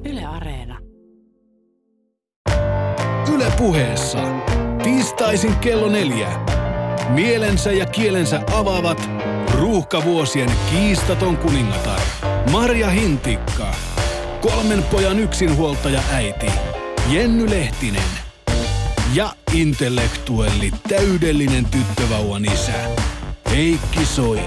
Yle Areena. Yle Puheessa. Tiistaisin kello 4. Mielensä ja kielensä avaavat ruuhkavuosien kiistaton kuningatar Marja Hintikka. 3 pojan yksinhuoltaja äiti Jenny Lehtinen. Ja intellektuelli täydellinen tyttövauvan isä Heikki Soini.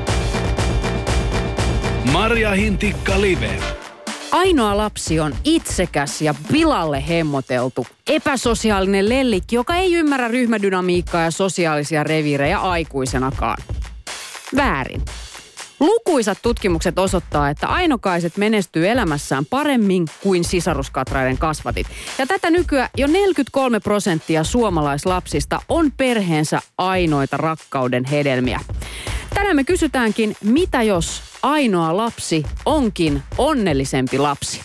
Marja Hintikka Live. Ainoa lapsi on itsekäs ja pilalle hemmoteltu, epäsosiaalinen lellikki, joka ei ymmärrä ryhmädynamiikkaa ja sosiaalisia reviirejä aikuisenakaan. Väärin. Lukuisat tutkimukset osoittaa, että ainokaiset menestyy elämässään paremmin kuin sisaruskatraiden kasvatit. Ja tätä nykyään jo 43% suomalaislapsista on perheensä ainoita rakkauden hedelmiä. Tänään me kysytäänkin, mitä jos ainoa lapsi onkin onnellisempi lapsi?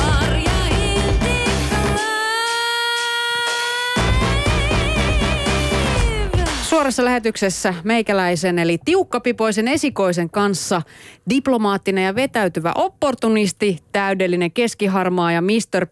Suorassa lähetyksessä meikäläisen eli tiukkapipoisen esikoisen kanssa diplomaattinen ja vetäytyvä opportunisti, täydellinen keskiharmaa ja Mr.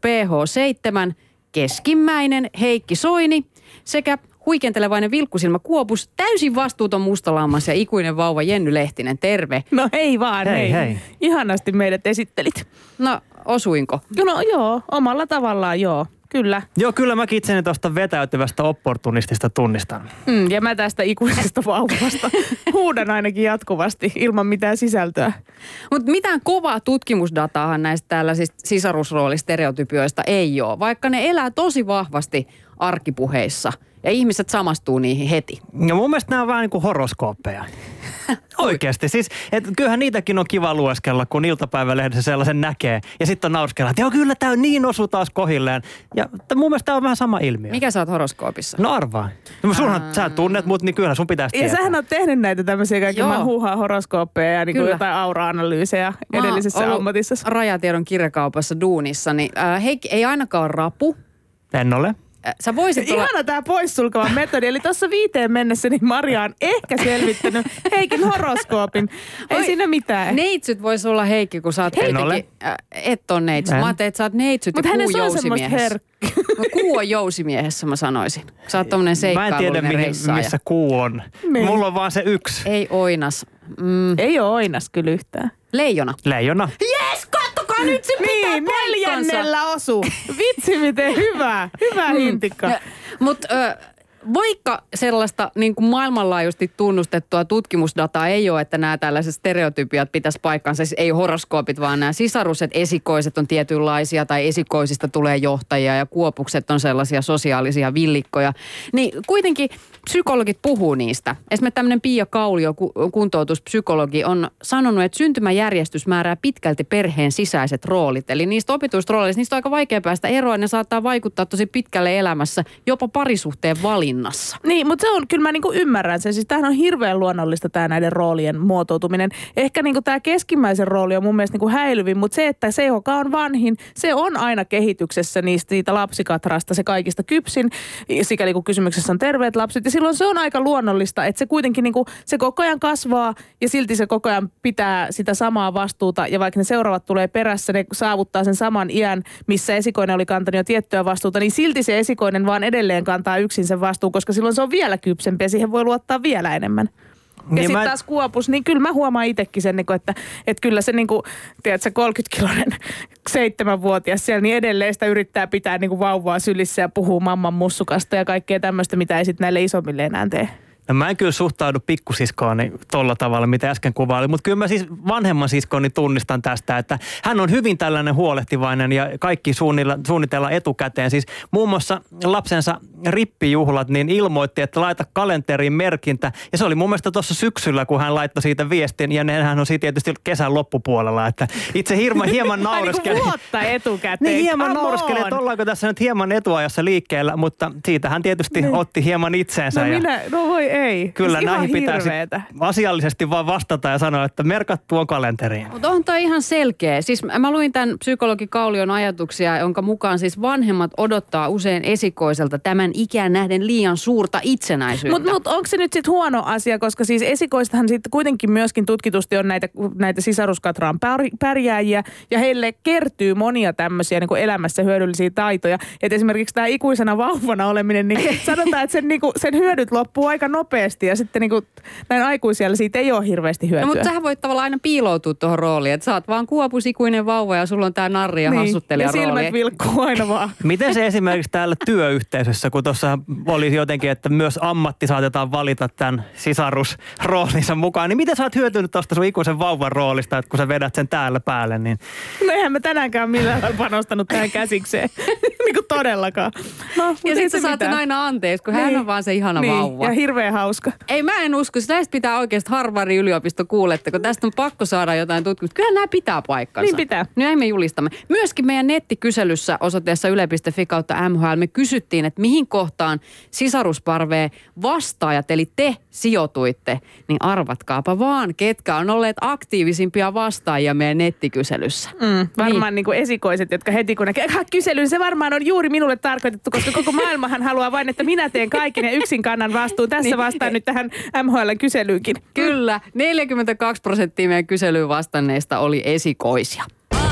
PH7, keskimmäinen Heikki Soini sekä huikentelevainen vilkkusilmä Kuopus, täysin vastuuton mustalammas ja ikuinen vauva Jenny Lehtinen. Terve. No hei vaan, hei. Ihanasti meidät esittelit. No, osuinko? No joo, omalla tavallaan joo. Kyllä. Joo, kyllä mäkin itseni tuosta vetäytyvästä opportunistista tunnistan. Ja mä tästä ikuisesta vauvasta huudan ainakin jatkuvasti ilman mitään sisältöä. Mutta mitään kovaa tutkimusdataahan näistä tällaisista sisarusroolistereotypioista ei ole, vaikka ne elää tosi vahvasti arkipuheissa ja ihmiset samastuu niihin heti. No mun mielestä nämä on vähän niin kuin horoskooppeja. Oikeasti. Siis, että kyllähän niitäkin on kiva lueskella, kun iltapäivälehdessä sellaisen näkee. Ja sitten on naurskellaan, että joo, kyllä tämä niin osuu taas kohilleen. Ja mun mielestä tämä on vähän sama ilmiö. Mikä sä oot horoskoopissa? No arvaa. No sunhan sä tunnet mut, niin kyllä sun pitäisi tietää. Ja sähän oot tehnyt näitä tämmöisiä kaikki huuhaa horoskooppeja ja niin jotain aura-analyysejä edellisessä ammatissa. Rajatiedon kirjakaupassa duunissa, niin Heikki ei ainakaan ole rapu. En ole. Sä voisit olla... Ihana tää poissulkeva metodi. Eli tuossa 5 mennessä niin Maria on ehkä selvittänyt Heikin horoskoopin. Ei siinä mitään. Neitsyt vois olla Heikki, kun sä oot kuitenkin... Et on neitsyt. Mä ajattelin, että sä oot neitsyt ja kuu jousimiehessä. Kuu on jousimiehessä, mä sanoisin. Sä oot tommonen seikkailullinen reissaaja. Mä en tiedä, missä kuu on. Niin. Mulla on vaan se yksi. Ei oinas. Ei oo oinas kyllä yhtään. Leijona. Leijona. Jes, kattokaa nyt se pitää niin, paikkansa. 4. osu. Vitsi miten hyvä. Hyvä Hintikka. Mutta vaikka sellaista niin kuin maailmanlaajuisesti tunnustettua tutkimusdataa ei ole, että nämä tällaiset stereotypiat pitäisi paikkansa, siis ei horoskoopit, vaan nämä sisaruset, esikoiset on tietynlaisia tai esikoisista tulee johtajia ja kuopukset on sellaisia sosiaalisia villikkoja, niin kuitenkin psykologit puhuu niistä. Esimerkiksi tämmöinen Pia Kaulio, kuntoutuspsykologi, on sanonut, että syntymäjärjestys määrää pitkälti perheen sisäiset roolit. Eli niistä opituista rooleista, niistä on aika vaikea päästä eroon, ne saattaa vaikuttaa tosi pitkälle elämässä, jopa parisuhteen valinnassa. Niin, mutta se on, kyllä mä niinku ymmärrän sen. Siis tämähän on hirveän luonnollista tämä näiden roolien muotoutuminen. Ehkä niinku tämä keskimmäisen rooli on mun mielestä niinku häilyvin, mutta se, että se, joka on vanhin, se on aina kehityksessä siitä lapsikatrasta se kaikista kypsin, sikäli kun kysymyksessä on terveet lapset. Ja silloin se on aika luonnollista, että se kuitenkin niinku, se koko ajan kasvaa ja silti se koko ajan pitää sitä samaa vastuuta. Ja vaikka ne seuraavat tulee perässä, ne saavuttaa sen saman iän, missä esikoinen oli kantanut jo tiettyä vastuuta, niin silti se esikoinen vaan edelleen kantaa yksin sen vastuun, koska silloin se on vielä kypsempi ja siihen voi luottaa vielä enemmän. Ja niin sitten taas Kuopus, niin kyllä mä huomaan itsekin sen, että kyllä se tiedätkö, 30-kiloinen 7-vuotias siellä, niin edelleen sitä yrittää pitää vauvaa sylissä ja puhuu mamman mussukasta ja kaikkea tämmöistä, mitä ei sitten näille isommille enää tee. No mä en kyllä suhtaudu pikkusiskooni tolla tavalla, mitä äsken kuvaili, mutta kyllä mä siis vanhemman siskooni tunnistan tästä, että hän on hyvin tällainen huolehtivainen ja kaikki suunnitellaan etukäteen. Siis muun muassa lapsensa rippijuhlat niin ilmoitti, että laita kalenteriin merkintä ja se oli mun mielestä tuossa syksyllä, kun hän laittoi siitä viestin ja hän on siitä tietysti kesän loppupuolella, että itse hieman naureskeli. Niin vuotta etukäteen. Niin hieman naureskeli, että ollaanko tässä nyt hieman etuajassa liikkeellä, mutta siitä hän tietysti otti hieman itseensä. No voi ei. Kyllä Siis näihin ihan pitäisi hirveetä. asiallisesti vaan vastata ja sanoa, että merkattu on kalenteriin. Mutta on toi ihan selkeä. Siis mä luin tämän psykologi Kaulion ajatuksia, jonka mukaan siis vanhemmat odottaa usein esikoiselta tämän ikään nähden liian suurta itsenäisyyttä. Mutta onko se nyt sitten huono asia, koska siis esikoistahan sitten kuitenkin myöskin tutkitusti on näitä sisaruskatraan pärjääjiä ja heille kertyy monia tämmöisiä niin kuin elämässä hyödyllisiä taitoja. Et esimerkiksi tämä ikuisena vauvana oleminen, niin sanotaan, että sen hyödyt loppuu aika nopeasti ja sitten niin kuin näin aikuisella siitä ei ole hirveästi hyötyä. No, mutta sähän voit tavallaan aina piiloutua tuohon rooliin, että sä oot vaan kuopusikuinen vauva ja sulla on tää narri ja hassuttelija rooli. Ja silmät vilkkuu aina vaan. Miten se esimerkiksi täällä työyhteisössä, kun tuossa oli jotenkin, että myös ammatti saatetaan valita tämän sisarusroolinsa mukaan, niin miten sä oot hyötynyt tuosta sun ikuisen vauvan roolista, että kun sä vedät sen täällä päälle, niin... No eihän mä tänäänkään millään panostanut tähän käsikseen. Niin kuin todellakaan. No, ja sit sä saat sen aina anteeksi, kun hän on vaan se ihana vauva. Ja hirveän hauska. Ei, mä en usko. Näistä pitää oikeasti Harvardin yliopisto kuulette, kun tästä on pakko saada jotain tutkimusta. Kyllä nämä pitää paikkansa. Niin pitää. Näin me julistamme. Myöskin meidän nettikyselyssä osoitteessa yle.fi/MHL me kysyttiin, että mihin kohtaan sisarusparveen vastaajat, eli te sijoituitte, niin arvatkaapa vaan, ketkä on olleet aktiivisimpia vastaajia meidän nettikyselyssä. Varmaan niin kuin esikoiset, jotka heti kun näkee, kyselyn, se varmaan on juuri minulle tarkoitettu, koska koko maailmahan haluaa vain, että minä teen kaiken ja yksin kannan vastuun. Tässä vastaan nyt tähän MHL-kyselyynkin. Kyllä, 42% meidän kyselyyn vastanneista oli esikoisia.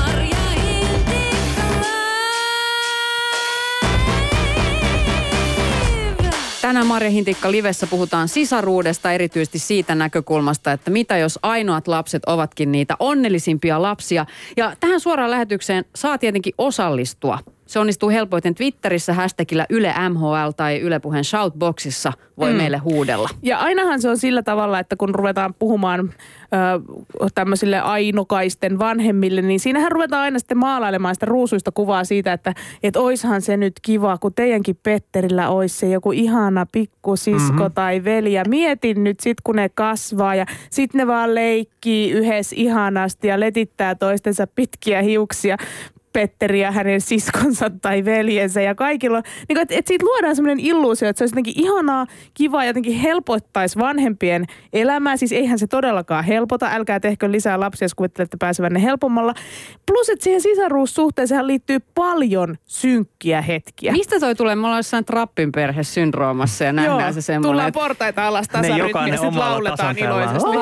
Tänään Marja Hintikka Livessä puhutaan sisaruudesta, erityisesti siitä näkökulmasta, että mitä jos ainoat lapset ovatkin niitä onnellisimpia lapsia. Ja tähän suoraan lähetykseen saa tietenkin osallistua. Se onnistuu helpoiten Twitterissä hashtagillä Yle MHL tai Yle Puheen shoutboxissa voi meille huudella. Ja ainahan se on sillä tavalla, että kun ruvetaan puhumaan tämmöisille ainokaisten vanhemmille, niin siinähän ruvetaan aina sitten maalailemaan sitä ruusuista kuvaa siitä, että oishan se nyt kiva, kun teidänkin Petterillä olisi se joku ihana pikkusisko tai veli. Ja mietin nyt sit, kun ne kasvaa ja sit ne vaan leikkii yhdessä ihanasti ja letittää toistensa pitkiä hiuksia. Petteri ja hänen siskonsa tai veljensä ja kaikilla. Niin että siitä luodaan semmoinen illuusio, että se olisi jotenkin ihanaa, kivaa ja jotenkin helpottaisi vanhempien elämää. Siis eihän se todellakaan helpota. Älkää tehkö lisää lapsia, jos kuvittelette pääsevänne helpommalla. Plus, että siihen sisaruussuhteeseen liittyy paljon synkkiä hetkiä. Mistä toi tulee? Me ollaan jossain Trappin perhesyndroomassa ja nähdään se semmoinen. Tullaan portaita alas tasarytmiä ja sitten lauletaan iloisesti.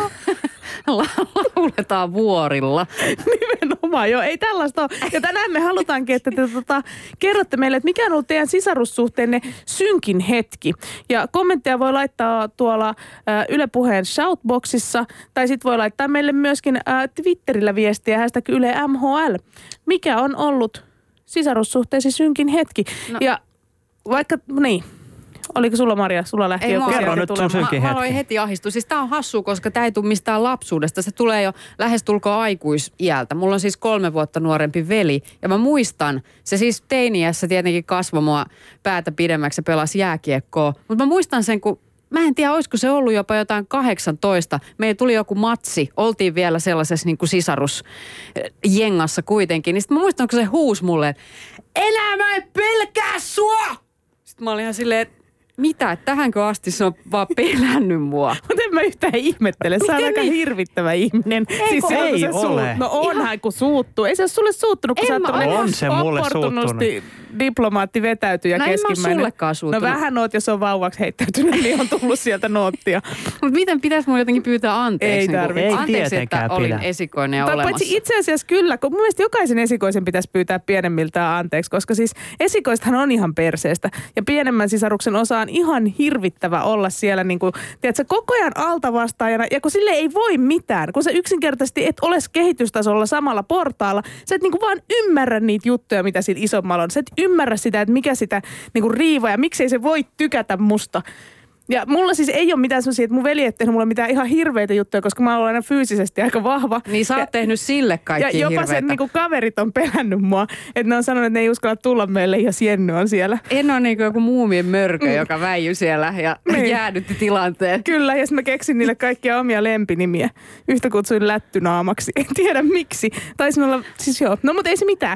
Lauletaan vuorilla. Nimenomaan, joo. Ei tällaista ole. Ja tänään me halutaankin, että te kerrotte meille, että mikä on ollut teidän sisarussuhteenne synkin hetki. Ja kommentteja voi laittaa tuolla Yle Puheen shoutboxissa, tai sitten voi laittaa meille myöskin Twitterillä viestiä hashtag Yle MHL. Mikä on ollut sisarussuhteesi synkin hetki? No. Ja vaikka, niin... Oliko sulla, Maria? Sulla lähti joku sieltä tulemaan. Mä aloin heti ahistua. Siis tää on hassua, koska tää ei tule mistään lapsuudesta. Se tulee jo lähestulkoon aikuisiältä. Mulla on siis 3 vuotta nuorempi veli. Ja mä muistan, se siis teiniässä tietenkin kasvoi mua päätä pidemmäksi ja pelasi jääkiekkoa. Mutta mä muistan sen, kun mä en tiedä, olisiko se ollut jopa jotain 18. Meillä tuli joku matsi. Oltiin vielä sellaisessa niin kuin sisarusjengassa kuitenkin. Niin sit mä muistan, kun se huusi mulle, enää mä en pelkää sua! Sitten mä olin ihan silleen, mitä? Tähänkö asti se on vaan pelännyt mua? Mutta en mä yhtään ihmettele. Sä on aika hirvittävä ihminen. Siis ei ole. No onhan, kun suuttuu. Ei se ole sulle suuttunut, kun sä oot on se mulle suuttunut. Diplomaatti vetäytyjä keskimmäinen. No en mä sullekaan suuttunut. No vähän oot, jos on vauvaksi heittäytynyt, niin on tullut sieltä noottia. Mutta miten pitäisi mun jotenkin pyytää anteeksi? Ei tarvitse. Ei anteeksi, että olin pidä. esikoinen ja tai olemassa. paitsi itse asiassa kyllä, kun mun mielestä jokaisen esikoisen pitäisi pyytää pienemmiltään anteeksi, koska siis esikoistahan on ihan perseestä. Ja pienemmän sisaruksen osa on ihan hirvittävä olla siellä niin kuin, tiedätkö, koko ajan altavastaajana. Ja kun sille ei voi mitään, kun sä yksinkertaisesti et ole kehitystasolla samalla portaalla, sä et niin kuin vaan ymmärrä niitä juttuja, mitä siinä isommalla on. Sä et ymmärrä sitä, että mikä sitä niin kuin riivaa ja miksei se voi tykätä musta. Ja mulla siis ei ole mitään sellaisia, että mun veli ei tehnyt mulle mitään ihan hirveitä juttuja, koska mä oon aina fyysisesti aika vahva. Niin sä oot tehnyt sille kaikki hirveitä. Ja jopa sen niinku kaverit on pelännyt mua, että ne on sanonut, että ne ei uskalla tulla meille, jos Jenny on siellä. En ole niinku joku muumien mörkö, joka väijy siellä ja jäädytti tilanteen. Kyllä, ja mä keksin niille kaikkia omia lempinimiä. Yhtä kutsuin lättynaamaksi. En tiedä miksi. Taisin olla, siis joo, no mutta ei se mitään.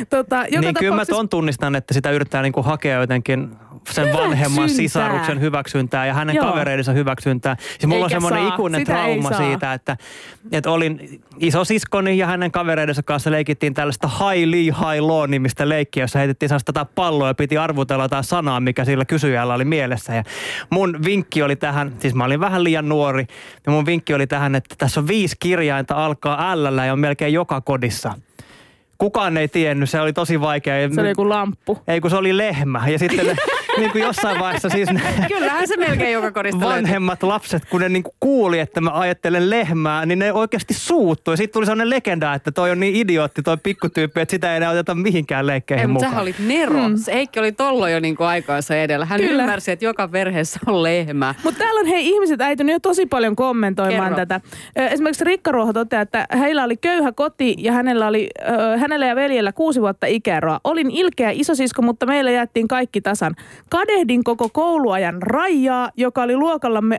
Niin kyllä mä ton tunnistan, että sitä yrittää niinku hakea jotenkin sen vanhemman sisaruksen hyväksyntää hyväksyntää ja hänen kavereidensa hyväksyntää. Siis mulla on semmoinen ikuinen trauma siitä, että olin isosiskoni ja hänen kavereidensa kanssa leikittiin tällaista high lee, high law -nimistä leikkiä, jossa heitettiin tätä palloa ja piti arvutella jotain sanaa, mikä sillä kysyjällä oli mielessä. Ja mun vinkki oli tähän, siis mä olin vähän liian nuori, ja mun vinkki oli tähän, että tässä on 5 kirjainta, alkaa L:llä ja on melkein joka kodissa. Kukaan ei tiennyt, se oli tosi vaikea. Se oli joku lamppu. Ei, kun se oli lehmä. Ja sitten niin kuin jossain vaiheessa siis Kyllähän se melkein joka kodista vanhemmat lapset, kun ne niin kuin kuuli, että mä ajattelen lehmää, niin ne oikeasti suuttui. Ja sitten tuli sellainen legenda, että toi on niin idiootti, toi pikkutyyppi, että sitä ei enää oteta mihinkään leikkeihin mukaan. Sähän olit Nero. Heikki oli tollo jo niin kuin aikaansa edellä. Hän ymmärsi, että joka perheessä on lehmä. Mutta täällä on ihmiset äitynyt jo tosi paljon kommentoimaan tätä. Esimerkiksi Rikka Ruoho toteaa, että heillä oli köyhä koti ja hänellä ja veljellä 6 vuotta ikäeroa. Olin ilkeä isosisko, mutta meillä jaettiin kaikki tasan. Kadehdin koko kouluajan Raijaa, joka oli luokallamme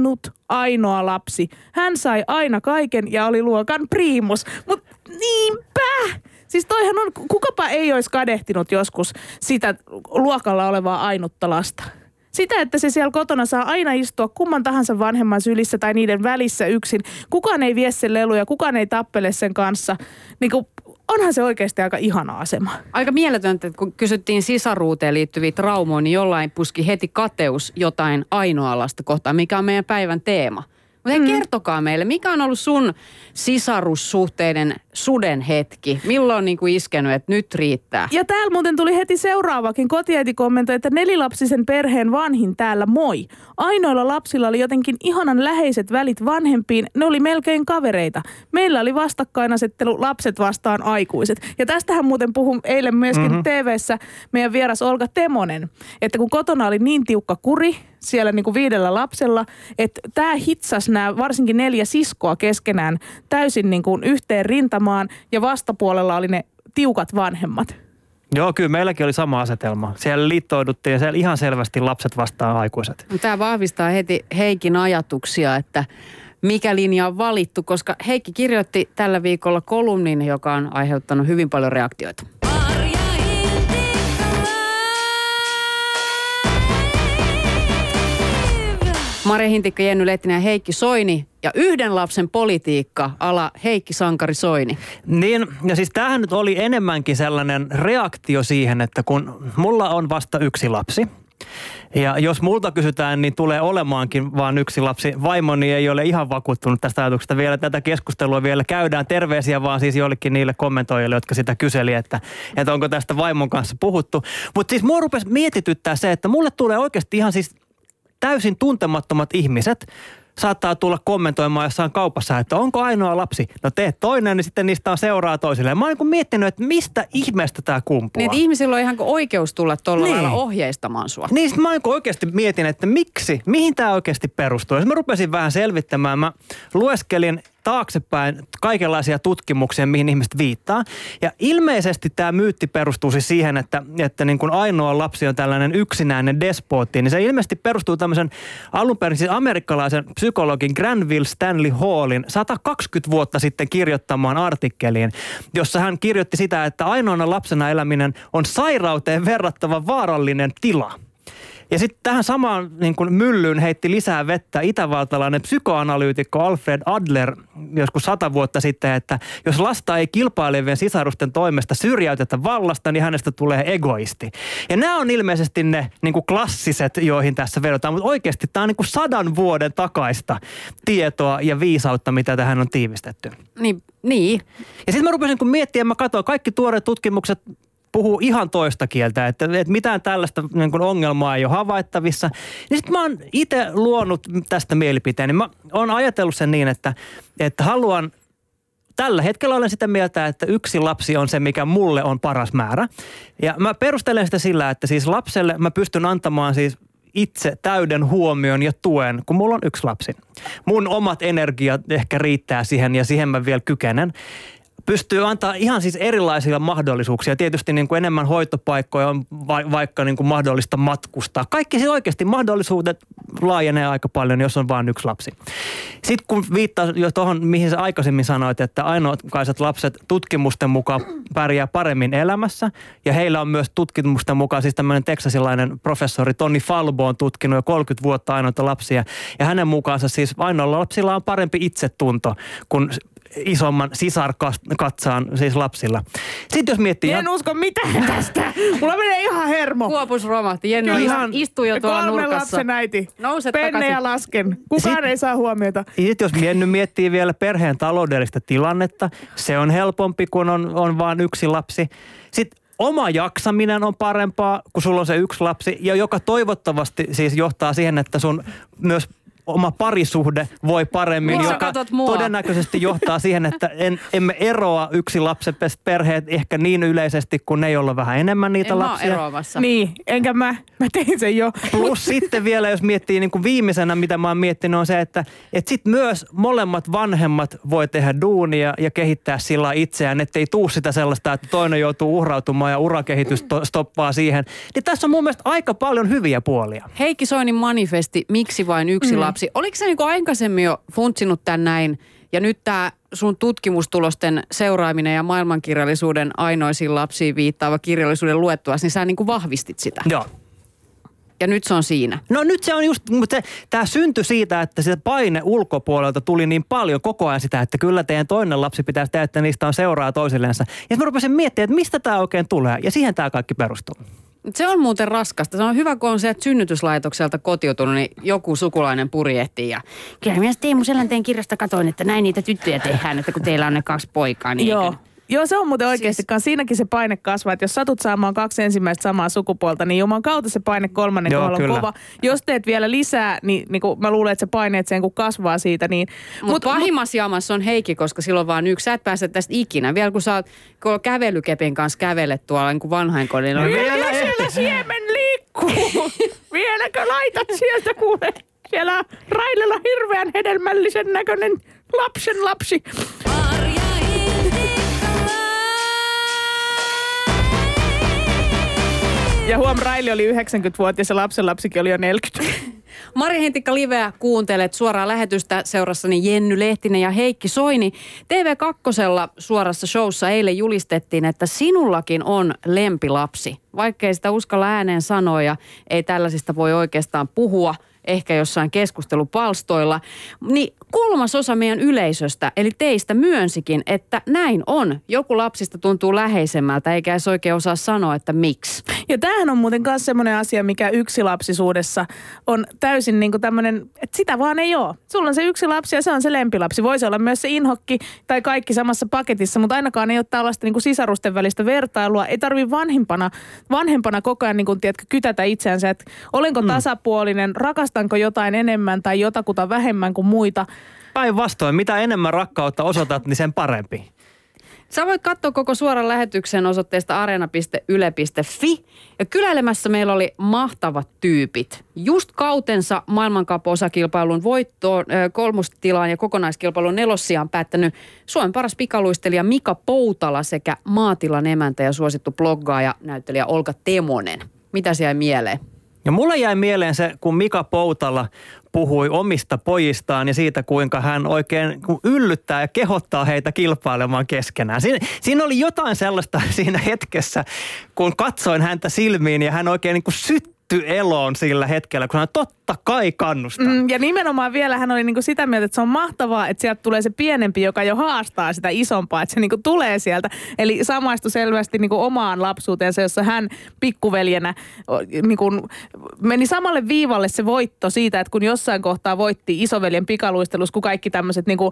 ainoa lapsi. Hän sai aina kaiken ja oli luokan priimus. Mut niinpä! Siis toihan on, kukapa ei olisi kadehtinut joskus sitä luokalla olevaa ainutta lasta. Sitä, että se siellä kotona saa aina istua kumman tahansa vanhemman sylissä tai niiden välissä yksin. Kukaan ei vie sen leluja, kukaan ei tappele sen kanssa. Niin kuin, onhan se oikeasti aika ihana asema. Aika mieletöntä, että kun kysyttiin sisaruuteen liittyviä traumoja, niin jollain puski heti kateus jotain ainoa lasta kohtaan, mikä on meidän päivän teema. Mutta kertokaa meille, mikä on ollut sun sisarussuhteiden suden hetki? Milloin on niin kuin iskenyt, että nyt riittää? Ja täällä muuten tuli heti seuraavakin. Kotiäiti kommentoi, että 4-lapsisen perheen vanhin täällä moi. Ainoilla lapsilla oli jotenkin ihanan läheiset välit vanhempiin. Ne oli melkein kavereita. Meillä oli vastakkainasettelu lapset vastaan aikuiset. Ja tästähän muuten puhun eilen myöskin TV:ssä meidän vieras Olga Temonen. Että kun kotona oli niin tiukka kuri siellä niin kuin 5 lapsella, että tämä hitsasi nämä varsinkin 4 siskoa keskenään täysin niin kuin yhteen rintamaan ja vastapuolella oli ne tiukat vanhemmat. Joo, kyllä meilläkin oli sama asetelma. Siellä liittouduttiin ja siellä ihan selvästi lapset vastaan aikuiset. Tämä vahvistaa heti Heikin ajatuksia, että mikä linja on valittu, koska Heikki kirjoitti tällä viikolla kolumnin, joka on aiheuttanut hyvin paljon reaktioita. Marja Hintikka, Jenny Lehtinen ja Heikki Soini ja 1 lapsen politiikka ala Heikki Sankari Soini. Niin, ja siis tämähän nyt oli enemmänkin sellainen reaktio siihen, että kun mulla on vasta 1 lapsi. Ja jos multa kysytään, niin tulee olemaankin vaan 1 lapsi. Vaimoni ei ole ihan vakuuttunut tästä ajatuksesta vielä. Tätä keskustelua vielä käydään. Terveisiä vaan siis jollekin niille kommentoijille, jotka sitä kyseli, että onko tästä vaimon kanssa puhuttu. Mutta siis mua rupesi mietityttää se, että mulle tulee oikeasti ihan siis täysin tuntemattomat ihmiset saattaa tulla kommentoimaan jossain kaupassa, että onko ainoa lapsi. No teet toinen, niin sitten niistä on seuraa toisille. Mä oon niin miettinyt, että mistä ihmeestä tämä kumpuaa. Niin, ihmisillä on ihan oikeus tulla tuolla lailla ohjeistamaan sua. Niin, mä oikeasti mietin, että miksi, mihin tämä oikeasti perustuu. Ja mä rupesin vähän selvittämään. Mä lueskelin taaksepäin kaikenlaisia tutkimuksia, mihin ihmiset viittaa. Ja ilmeisesti tämä myytti perustuu siis siihen, että niin kuin ainoa lapsi on tällainen yksinäinen despotti. Niin se ilmeisesti perustuu tämmöisen alunperin siis amerikkalaisen psykologin Granville Stanley Hallin 120 vuotta sitten kirjoittamaan artikkeliin, jossa hän kirjoitti sitä, että ainoana lapsena eläminen on sairauteen verrattava vaarallinen tila. Ja sitten tähän samaan niin kuin myllyyn heitti lisää vettä itävaltalainen psykoanalyytikko Alfred Adler joskus 100 vuotta sitten, että jos lasta ei kilpailevien sisarusten toimesta syrjäytetä vallasta, niin hänestä tulee egoisti. Ja nämä on ilmeisesti ne niin kuin klassiset, joihin tässä vedotaan, mutta oikeasti tämä on niin kuin 100 vuoden takaista tietoa ja viisautta, mitä tähän on tiivistetty. Niin. Ja sitten mä rupesin kun miettimään, mä katsoin kaikki tuoreet tutkimukset, puhuu ihan toista kieltä, että mitään tällaista niin kuin ongelmaa ei ole havaittavissa. Niin sitten mä oon itse luonut tästä mielipiteen. Niin mä oon ajatellut sen niin, että haluan, tällä hetkellä olen sitä mieltä, että 1 lapsi on se, mikä mulle on paras määrä. Ja mä perustelen sitä sillä, että siis lapselle mä pystyn antamaan siis itse täyden huomion ja tuen, kun mulla on 1 lapsi. Mun omat energiat ehkä riittää siihen ja siihen mä vielä kykenen. Pystyy antaa ihan siis erilaisia mahdollisuuksia. Tietysti niin kuin enemmän hoitopaikkoja on vaikka niin kuin mahdollista matkustaa. Kaikki siis oikeasti mahdollisuudet laajenee aika paljon, jos on vain yksi lapsi. Sitten kun viittaa jo tuohon, mihin sä aikaisemmin sanoit, että ainoakaiset lapset tutkimusten mukaan pärjää paremmin elämässä. Ja heillä on myös tutkimusten mukaan, siis tämmöinen teksasilainen professori Tony Falbo on tutkinut jo 30 vuotta ainoita lapsia. Ja hänen mukaansa siis ainoilla lapsilla on parempi itsetunto kuin isomman sisarkatsaan siis lapsilla. Sitten jos miettii... En usko mitään tästä. Mulla menee ihan hermo. Kuopus romahti. Jenno istuu jo tuolla nurkassa. 3 lapsen äiti. Nouset Penne ja lasken. Kukaan ei saa huomiota. Sitten jos miettii vielä perheen taloudellista tilannetta, se on helpompi, kun on vain yksi lapsi. Sitten oma jaksaminen on parempaa, kun sulla on se yksi lapsi, ja joka toivottavasti siis johtaa siihen, että sun myös oma parisuhde voi paremmin, joka todennäköisesti johtaa siihen, että emme eroa yksi lapsen perheet ehkä niin yleisesti, kun ne, joilla on vähän enemmän niitä lapsia. En eroamassa. Niin, enkä mä tein sen jo. Plus sitten vielä, jos miettii niin kuin viimeisenä, mitä mä oon miettinyt, on se, että sitten myös molemmat vanhemmat voi tehdä duunia ja kehittää sillä itseään, ettei tuu sitä sellaista, että toinen joutuu uhrautumaan ja urakehitys stoppaa siihen. Niin tässä on mun mielestä aika paljon hyviä puolia. Heikki Soinin manifesti, miksi vain yksi lapsi? Oliko sä niin kuin aikaisemmin jo funtsinut tän näin, ja nyt tää sun tutkimustulosten seuraaminen ja maailmankirjallisuuden ainoisiin lapsiin viittaava kirjallisuuden luettua, niin sä niin kuin vahvistit sitä? Joo. Ja nyt se on siinä. No nyt se on just, mutta tämä syntyi siitä, että se paine ulkopuolelta tuli niin paljon koko ajan sitä, että kyllä teidän toinen lapsi pitäisi tehdä, että niistä on seuraa toisillensa. Ja mä rupesin miettimään, että mistä tämä oikein tulee, ja siihen tämä kaikki perustuu. Se on muuten raskasta. Se on hyvä, kun on se, että synnytyslaitokselta kotiutunut, niin joku sukulainen purjehtii. Ja kyllä minä Teemu Selänteen kirjasta katoin, että näin niitä tyttöjä tehdään, että kun teillä on ne 2 poikaa. Niin Joo, se on muuten oikeasti. Siinäkin se paine kasvaa, että jos satut saamaan 2 ensimmäistä samaa sukupuolta, niin juman kautta se paine 3. kohdalla on kova. Jos teet vielä lisää, niin kun mä luulen, että se paineet sen kun kasvaa siitä. Niin, Mutta pahimmassa jamassa on Heikki, koska silloin vaan yksi. Sä et pääse tästä ikinä. Vielä kun sä oot kävelykepin kanssa kävelet tuolla niin kuin vanhainkodilla. Vielä siellä siemen liikkuu. Vieläkö laitat sieltä kuule? Siellä Railella hirveän hedelmällisen näköinen lapsi. Ja huom, Raili oli 90-vuotias ja lapsenlapsikin oli jo 40. Marja Hintikka Liveä kuuntelet suoraa lähetystä seurassani Jenny Lehtinen ja Heikki Soini. TV2 suorassa showssa eilen julistettiin, että sinullakin on lempilapsi. Vaikkei sitä uskalla ääneen sanoa ja ei tällaisista voi oikeastaan puhua, ehkä jossain keskustelupalstoilla, niin 3/3 meidän yleisöstä, eli teistä myönsikin, että näin on. Joku lapsista tuntuu läheisemmältä, eikä edes oikein osaa sanoa, että miksi. Ja tämähän on muuten myös semmoinen asia, mikä yksilapsisuudessa on täysin niin kuin tämmöinen, että sitä vaan ei ole. Sulla on se yksi lapsi ja se on se lempilapsi. Voisi olla myös se inhokki tai kaikki samassa paketissa, mutta ainakaan ei ole tällaista niin kuin sisarusten välistä vertailua. Ei tarvitse vanhempana koko ajan niin kuin, tiedätkö, kytätä itseänsä, että olenko tasapuolinen, rakastanko jotain enemmän tai jotakuta vähemmän kuin muita. Päinvastoin, mitä enemmän rakkautta osoitat, niin sen parempi. Sä voit katsoa koko suoran lähetyksen osoitteesta areena.yle.fi. Ja kyläilemässä meillä oli mahtavat tyypit. Just kautensa maailmancup-osakilpailun voittoon, 3. tilaan ja kokonaiskilpailun 4. sijaan päättänyt Suomen paras pikaluistelija Mika Poutala sekä maatilan emäntä ja suosittu bloggaaja näyttelijä Olga Temonen. Mitä siellä jäi mieleen? Ja mulle jäi mieleen se, kun Mika Poutala puhui omista pojistaan ja siitä, kuinka hän oikein yllyttää ja kehottaa heitä kilpailemaan keskenään. Siinä oli jotain sellaista siinä hetkessä, kun katsoin häntä silmiin ja hän oikein niin kuin syttyi eloon sillä hetkellä, kun hän totta kai kannustaa. Ja nimenomaan vielä hän oli niinku sitä mieltä, että se on mahtavaa, että sieltä tulee se pienempi, joka jo haastaa sitä isompaa, että se niinku tulee sieltä. Eli samaistui selvästi niinku omaan lapsuuteensa, jossa hän pikkuveljenä niinku meni samalle viivalle se voitto siitä, että kun jossain kohtaa voitti isoveljen pikaluistelus, kun kaikki tämmöiset niinku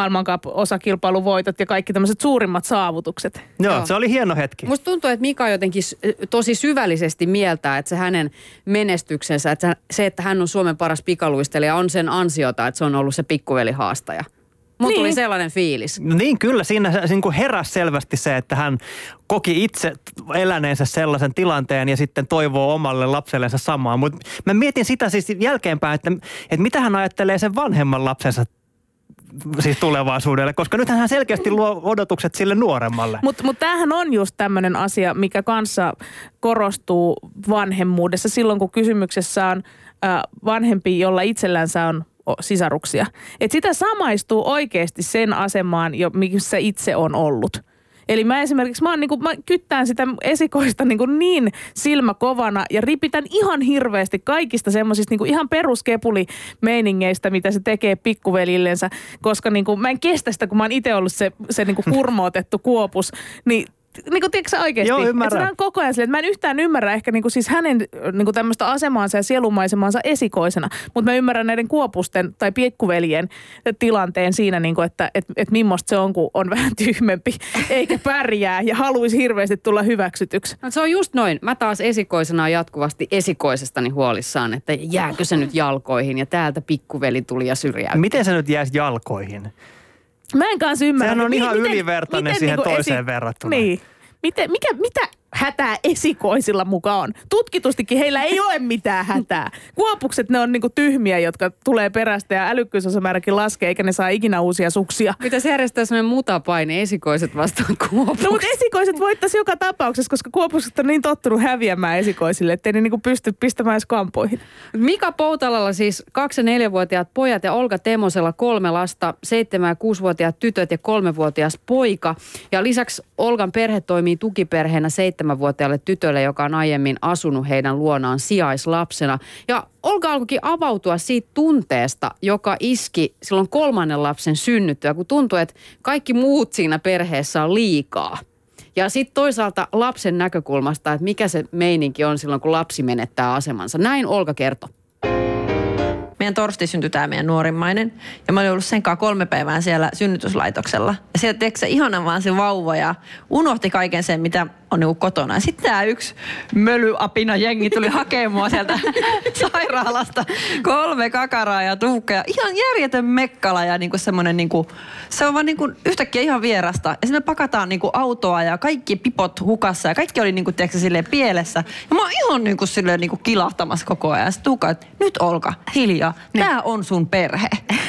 maailmancup-osakilpailuvoitot ja kaikki tämmöiset suurimmat saavutukset. Joo, se oli hieno hetki. Musta tuntuu, että Mika jotenkin tosi syvällisesti mieltää, että se hänen menestyksensä, että se, että hän on Suomen paras pikaluistelija, on sen ansiota, että se on ollut se pikkuvelihaastaja. Mulla tuli sellainen fiilis. No niin, kyllä. Siinä heräsi selvästi se, että hän koki itse eläneensä sellaisen tilanteen ja sitten toivoo omalle lapsellensa samaa. Mutta mä mietin sitä siis jälkeenpäin, että mitä hän ajattelee sen vanhemman lapsensa siis tulevaisuudelle, koska nythän hän selkeästi luo odotukset sille nuoremmalle. Mutta tämähän on just tämmöinen asia, mikä kanssa korostuu vanhemmuudessa silloin, kun kysymyksessä on vanhempi, jolla itsellänsä on sisaruksia. Että sitä samaistuu oikeasti sen asemaan, missä itse on ollut. Eli mä kyttään sitä esikoista niin silmäkovana ja ripitän ihan hirveästi kaikista semmoisista ihan peruskepulimeiningeistä, mitä se tekee pikkuvelillensä, koska mä en kestä sitä, kun mä oon itse ollut se kurmootettu kuopus, niin tiedätkö sä oikeasti? Joo, ymmärrän. Että se on koko ajan silleen, että mä en yhtään ymmärrä ehkä siis hänen tämmöistä asemaansa ja sielunmaisemaansa esikoisena, mutta mä ymmärrän näiden kuopusten tai pikkuveljen tilanteen siinä, että millaista se on, kun on vähän tyhmempi eikä pärjää ja haluaisi hirveästi tulla hyväksytyksi. No, se on just noin. Mä taas esikoisena jatkuvasti esikoisestani huolissaan, että jääkö se nyt jalkoihin ja täältä pikkuveli tuli ja syrjäytti. Miten se nyt jäisi jalkoihin? Mä en kanssa ymmärrä. Sehän on ihan ylivertainen siihen toiseen verrattuna. Niin. Mitä hätää esikoisilla mukaan on? Tutkitustikin heillä ei ole mitään hätää. Kuopukset ne on tyhmiä, jotka tulee perästä ja älykkyysosamääräkin laskee, eikä ne saa ikinä uusia suksia. Pitäisi järjestää sellainen mutapaine esikoiset vastaan kuopukset? No mutta esikoiset voittaisi joka tapauksessa, koska kuopukset on niin tottunut häviämään esikoisille, ettei ne pysty pistämään edes kampoihin. Mika Poutalalla siis 2- ja 4-vuotiaat pojat ja Olga Temosella 3 lasta, 7- ja 6-vuotiaat tytöt ja 3-vuotias poika. Ja lisäksi Olgan perhe toimii tukiperheenä 7-vuotiaalle tytölle, joka on aiemmin asunut heidän luonaan sijaislapsena. Ja Olga alkoikin avautua siitä tunteesta, joka iski silloin 3. lapsen synnyttyä, kun tuntui, että kaikki muut siinä perheessä on liikaa. Ja sitten toisaalta lapsen näkökulmasta, että mikä se meininki on silloin, kun lapsi menettää asemansa. Näin Olga kertoi. Meidän torsti syntyi tämä meidän nuorimmainen. Ja mä olin ollut senkaan 3 päivää siellä synnytyslaitoksella. Ja sieltä teekö se ihana vaan se vauva ja unohti kaiken sen, mitä on kotona. Ja sitten tämä yksi mölyapina jengi tuli hakemaan mua sieltä sairaalasta. 3 kakaraa ja tuukkeja. Ihan järjetön mekkala ja semmoinen, se on vaan yhtäkkiä ihan vierasta. Ja sitten me pakataan autoa ja kaikki pipot hukassa ja kaikki oli tiedätkö, silleen pielessä. Ja mä oon ihan silleen kilahtamassa koko ajan. Ja sitten Tuukka, että nyt Olga, hiljaa. Tää on sun perhe.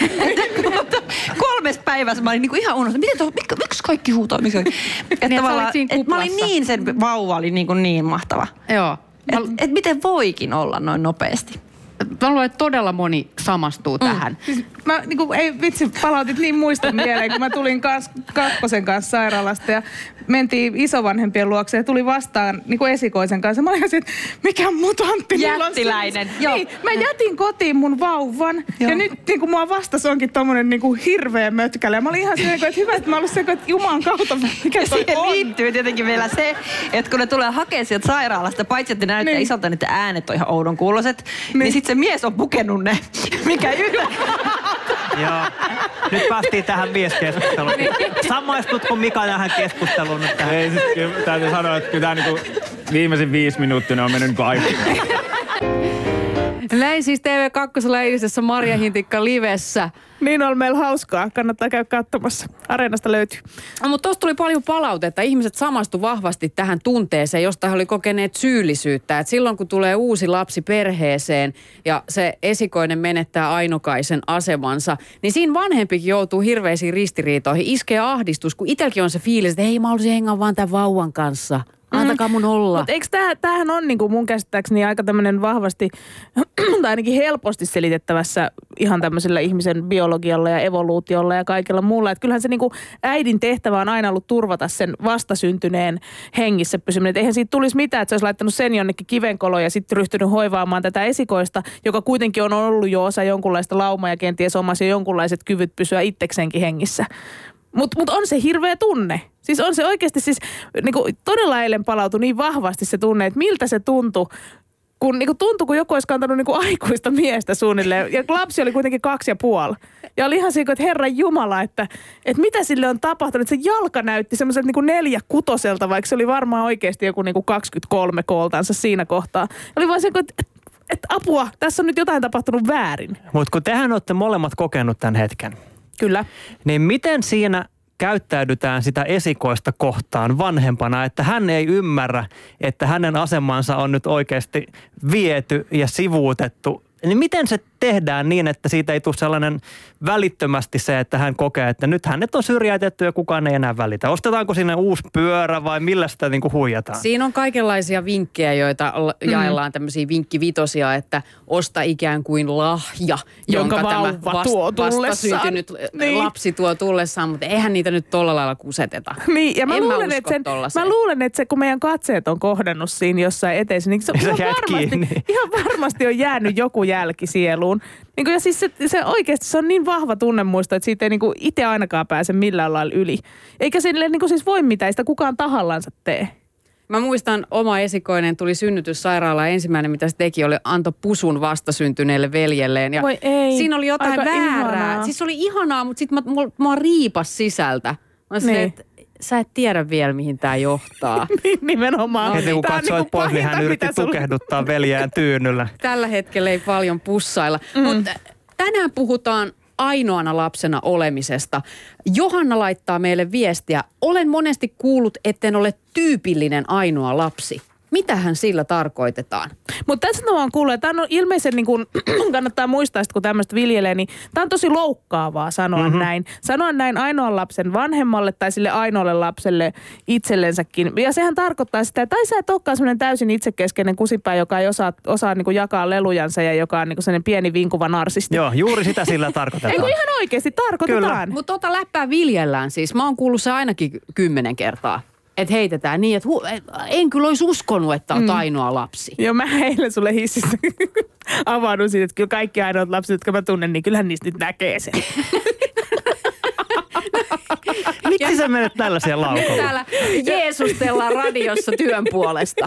3 päivässä mä olin ihan unohtanut. Miksi kaikki huutaa? Mä olin niin, sen vauva oli niin mahtava. Joo. Et miten voikin olla noin nopeasti? Mä luulen, että todella moni samastuu tähän. Siis mä ei vitsi, palautit niin muiston mieleen, kun mä tulin kakkosen kanssa sairaalasta ja mentiin isovanhempien luokse ja tuli vastaan esikoisen kanssa. Mä olin että mikä mutantti. Jättiläinen. Niin, mä jätin kotiin mun vauvan ja nyt mua vastas onkin tommonen hirveä mötkälä. Mä olin ihan silleen, että hyvä, että mä olin se, että Jumalan kautta mikä toi siihen on. liittyy tietenkin vielä se, että kun ne tulee hakemaan sieltä sairaalasta, paitsi että ne näyttää isolta, niin äänet on ihan oudon kuuloiset, niin sitten se mies on pukenut ne, mikä Joo. Nyt päästiin tähän mieskeskusteluun. Samaistutko Mika tähän keskusteluun nyt tähän? Ei, siis kyllä täytyy sanoa, että kyllä tämä viimeisen 5 minuuttia ne on mennyt kaikki. Näin siis TV2 eilisessä Marja Hintikka livessä. Niin on meillä hauskaa. Kannattaa käydä katsomassa. Areenasta löytyy. No, mutta tuossa tuli paljon palautetta. Ihmiset samastu vahvasti tähän tunteeseen, josta he oli kokeneet syyllisyyttä. Et silloin kun tulee uusi lapsi perheeseen ja se esikoinen menettää ainokaisen asemansa, niin siinä vanhempikin joutuu hirveisiin ristiriitoihin. Iskee ahdistus, kun itselläkin on se fiilis, että hei, mä haluaisin hengaa vaan tämän vauvan kanssa. Antakaa mun olla. Mutta eikö tämähän on mun käsittääkseni aika tämmöinen vahvasti, tai ainakin helposti selitettävässä ihan tämmöisellä ihmisen biologialla ja evoluutiolla ja kaikella muulla. Että kyllähän se äidin tehtävä on aina ollut turvata sen vastasyntyneen hengissä pysyminen. Et eihän siitä tulisi mitään, että se olisi laittanut sen jonnekin kivenkoloon ja sitten ryhtynyt hoivaamaan tätä esikoista, joka kuitenkin on ollut jo osa jonkunlaista laumaa ja kenties omasi jonkunlaiset kyvyt pysyä itsekseenkin hengissä. Mut on se hirveä tunne. Siis on se oikeasti todella eilen palautui niin vahvasti se tunne, että miltä se tuntui, kun tuntui, kun joku olisi kantanut aikuista miestä suunnilleen. Ja lapsi oli kuitenkin 2,5. Ja oli ihan siinä, että Herran Jumala, että että mitä sille on tapahtunut. Se jalka näytti semmoiselta 4-6, vaikka se oli varmaan oikeasti joku 23 kooltansa siinä kohtaa. Oli vaan se, että apua, tässä on nyt jotain tapahtunut väärin. Mutta kun tehän olette molemmat kokenut tämän hetken. Kyllä. Niin miten siinä käyttäydytään sitä esikoista kohtaan vanhempana, että hän ei ymmärrä, että hänen asemansa on nyt oikeasti viety ja sivuutettu. Niin miten se tehdään niin, että siitä ei tule sellainen välittömästi se, että hän kokee, että nyt hänet on syrjäytetty ja kukaan ei enää välitä. Ostetaanko sinne uusi pyörä vai millä sitä niin kuin huijataan? Siinä on kaikenlaisia vinkkejä, joita jaellaan tämmöisiä vinkkivitosia, että osta ikään kuin lahja, jonka tämä vastasyntynyt lapsi tuo tullessaan, mutta eihän niitä nyt tolla lailla kuseteta. Niin, ja mä luulen, että se, kun meidän katseet on kohdannut siinä jossain eteessä, niin se ihan varmasti on jäänyt joku jälki sieluun. Niin ja siis se oikeasti se on niin vahva tunnemuisto, että siitä ei niin itse ainakaan pääse millään lailla yli. Eikä sille niin siis voi mitään, sitä kukaan tahallansa tee. Mä muistan, oma esikoinen tuli synnytyssairaalaan. Ensimmäinen, mitä se teki, oli antoi pusun vastasyntyneelle veljelleen. Ja siinä oli jotain väärää. Ihanaa. Siis oli ihanaa, mutta sitten mua riipas sisältä. Mä sanoin, että sä et tiedä vielä, mihin tää johtaa. Nimenomaan. Heti kun katsoit pois, niin hän yritti tukehduttaa veljään tyynyllä. Tällä hetkellä ei paljon pussailla. Mutta tänään puhutaan ainoana lapsena olemisesta. Johanna laittaa meille viestiä. Olen monesti kuullut, etten ole tyypillinen ainoa lapsi. Mitähän sillä tarkoitetaan? Mutta tässä mä oon kuullut, että tämä on ilmeisen, niin kun, kannattaa muistaa, että kun tämmöistä viljelee, niin tämä on tosi loukkaavaa sanoa näin. Sanoa näin ainoan lapsen vanhemmalle tai sille ainoalle lapselle itsellensäkin. Ja sehän tarkoittaa sitä, tai sä et olekaan semmoinen täysin itsekeskeinen kusipää, joka ei osaa niin kuin jakaa lelujansa ja joka on niin kuin sellainen pieni vinkuva narsisti. Joo, juuri sitä sillä tarkoitetaan. Ei kun ihan oikeasti tarkoitetaan. Mutta tota läppää viljellään siis. Mä oon kuullut se ainakin 10 kertaa. Että heitetään niin, että en kyllä olisi uskonut, että on ainoa lapsi. Joo, mä eilen sulle hississä avaudun siitä, että kyllä kaikki ainoat lapset, jotka mä tunnen, niin kyllähän niistä nyt näkee sen. Miksi sä menet tällaisia laukoja? Nyt täällä jeesustellaan radiossa työn puolesta.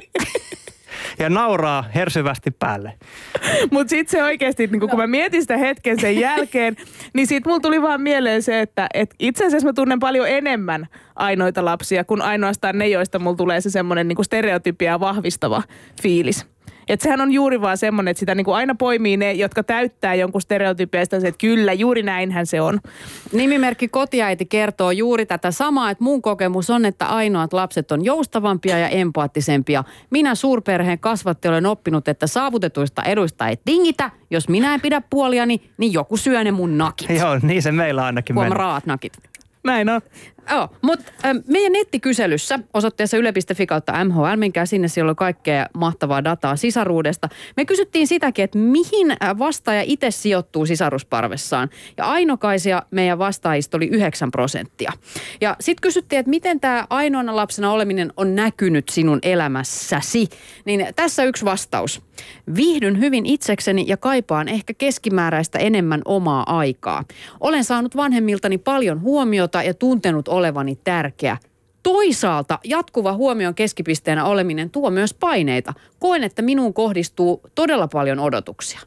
Ja nauraa hersyvästi päälle. Mutta sitten se oikeasti, niin kun mä mietin sitä hetken sen jälkeen, niin siitä mulla tuli vaan mieleen se, että itse asiassa mä tunnen paljon enemmän ainoita lapsia kuin ainoastaan ne, joista mulla tulee se semmoinen niin stereotypia vahvistava fiilis. Että sehän on juuri vaan semmoinen, että sitä niin kuin aina poimii ne, jotka täyttää jonkun stereotypia, että kyllä, juuri näinhän se on. Nimimerkki Kotiäiti kertoo juuri tätä samaa, että mun kokemus on, että ainoat lapset on joustavampia ja empaattisempia. Minä suurperheen kasvatti olen oppinut, että saavutetuista eduista ei tingitä. Jos minä en pidä puoliani, niin joku syö ne mun nakit. Joo, niin se meillä ainakin meni. Raat nakit. Näin on. Joo, mutta meidän nettikyselyssä osoitteessa yle.fi/MHL, menkää sinne, siellä on kaikkea mahtavaa dataa sisaruudesta. Me kysyttiin sitäkin, että mihin vastaaja itse sijoittuu sisarusparvessaan. Ja ainokaisia meidän vastaajista oli 9%. Ja sitten kysyttiin, että miten tämä ainoana lapsena oleminen on näkynyt sinun elämässäsi. Niin tässä yksi vastaus. Viihdyn hyvin itsekseni ja kaipaan ehkä keskimääräistä enemmän omaa aikaa. Olen saanut vanhemmiltani paljon huomiota ja tuntenut olevani tärkeä. Toisaalta jatkuva huomion keskipisteenä oleminen tuo myös paineita. Koen, että minuun kohdistuu todella paljon odotuksia.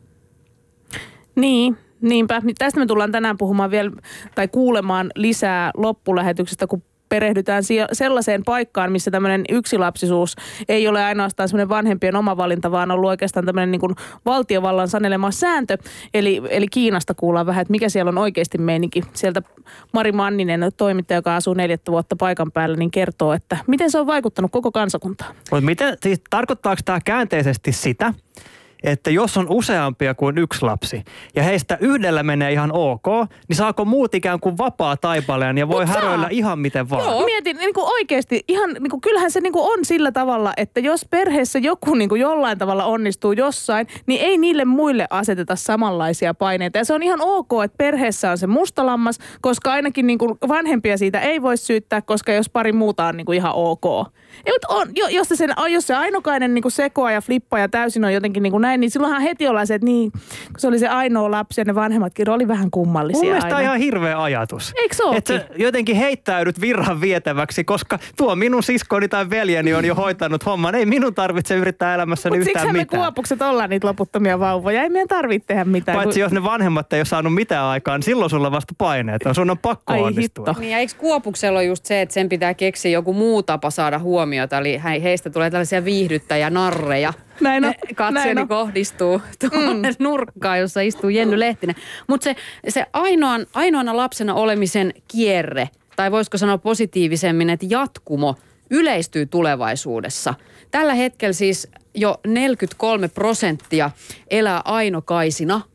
Niin, niinpä. Tästä me tullaan tänään puhumaan vielä tai kuulemaan lisää loppulähetyksestä, kun perehdytään sellaiseen paikkaan, missä tämmöinen yksilapsisuus ei ole ainoastaan semmoinen vanhempien oma valinta, vaan on ollut oikeastaan tämmöinen niin kuin valtiovallan sanelema sääntö. Eli Kiinasta kuullaan vähän, että mikä siellä on oikeasti meininki. Sieltä Mari Manninen, toimittaja, joka asuu 4 vuotta paikan päällä, niin kertoo, että miten se on vaikuttanut koko kansakuntaan. Siis tarkoittaako tämä käänteisesti sitä, että jos on useampia kuin yksi lapsi ja heistä yhdellä menee ihan ok, niin saako muut ikään kuin vapaa taipaleen ja voi häröillä ihan miten vaan? Joo, mietin niin kuin oikeasti ihan, niin kuin, kyllähän se niin kuin on sillä tavalla, että jos perheessä joku niin kuin jollain tavalla onnistuu jossain, niin ei niille muille aseteta samanlaisia paineita. Ja se on ihan ok, että perheessä on se mustalammas, koska ainakin niin kuin vanhempia siitä ei voi syyttää, koska jos pari muuta on niin kuin ihan ok. Ei, mutta jos se ainokainen niin kuin sekoaa ja flippaa ja täysin on jotenkin niin kuin näin, niin silloinhan heti ollaan se, että niin, kun se oli se ainoa lapsi ja ne vanhemmatkin oli vähän kummallisia aina. Mun mielestä on ihan hirveä ajatus. Eikö se että sä jotenkin heittäydyt virran vietäväksi, koska tuo minun siskoni tai veljeni on jo hoitanut homman. Ei minun tarvitse yrittää elämässäni yhtään mitään. Mutta me kuopukset ollaan niitä loputtomia vauvoja. Ei meidän tarvitse tehdä mitään. Paitsi jos ne vanhemmat ei ole saanut mitään aikaa, niin silloin sulla vasta paineet on. Sun on pakko onnistua. Hitto. Niin ja eikö kuopuksella ole just se, että sen pitää keksiä joku muu tapa saada huomiota. Eli heistä tulee tällaisia viihdyttäjä narreja. Katsojani kohdistuu tuonne nurkkaan, jossa istuu Jenny Lehtinen. Mutta se ainoana lapsena olemisen kierre, tai voisiko sanoa positiivisemmin, että jatkumo yleistyy tulevaisuudessa. Tällä hetkellä siis jo 43% elää ainokaisina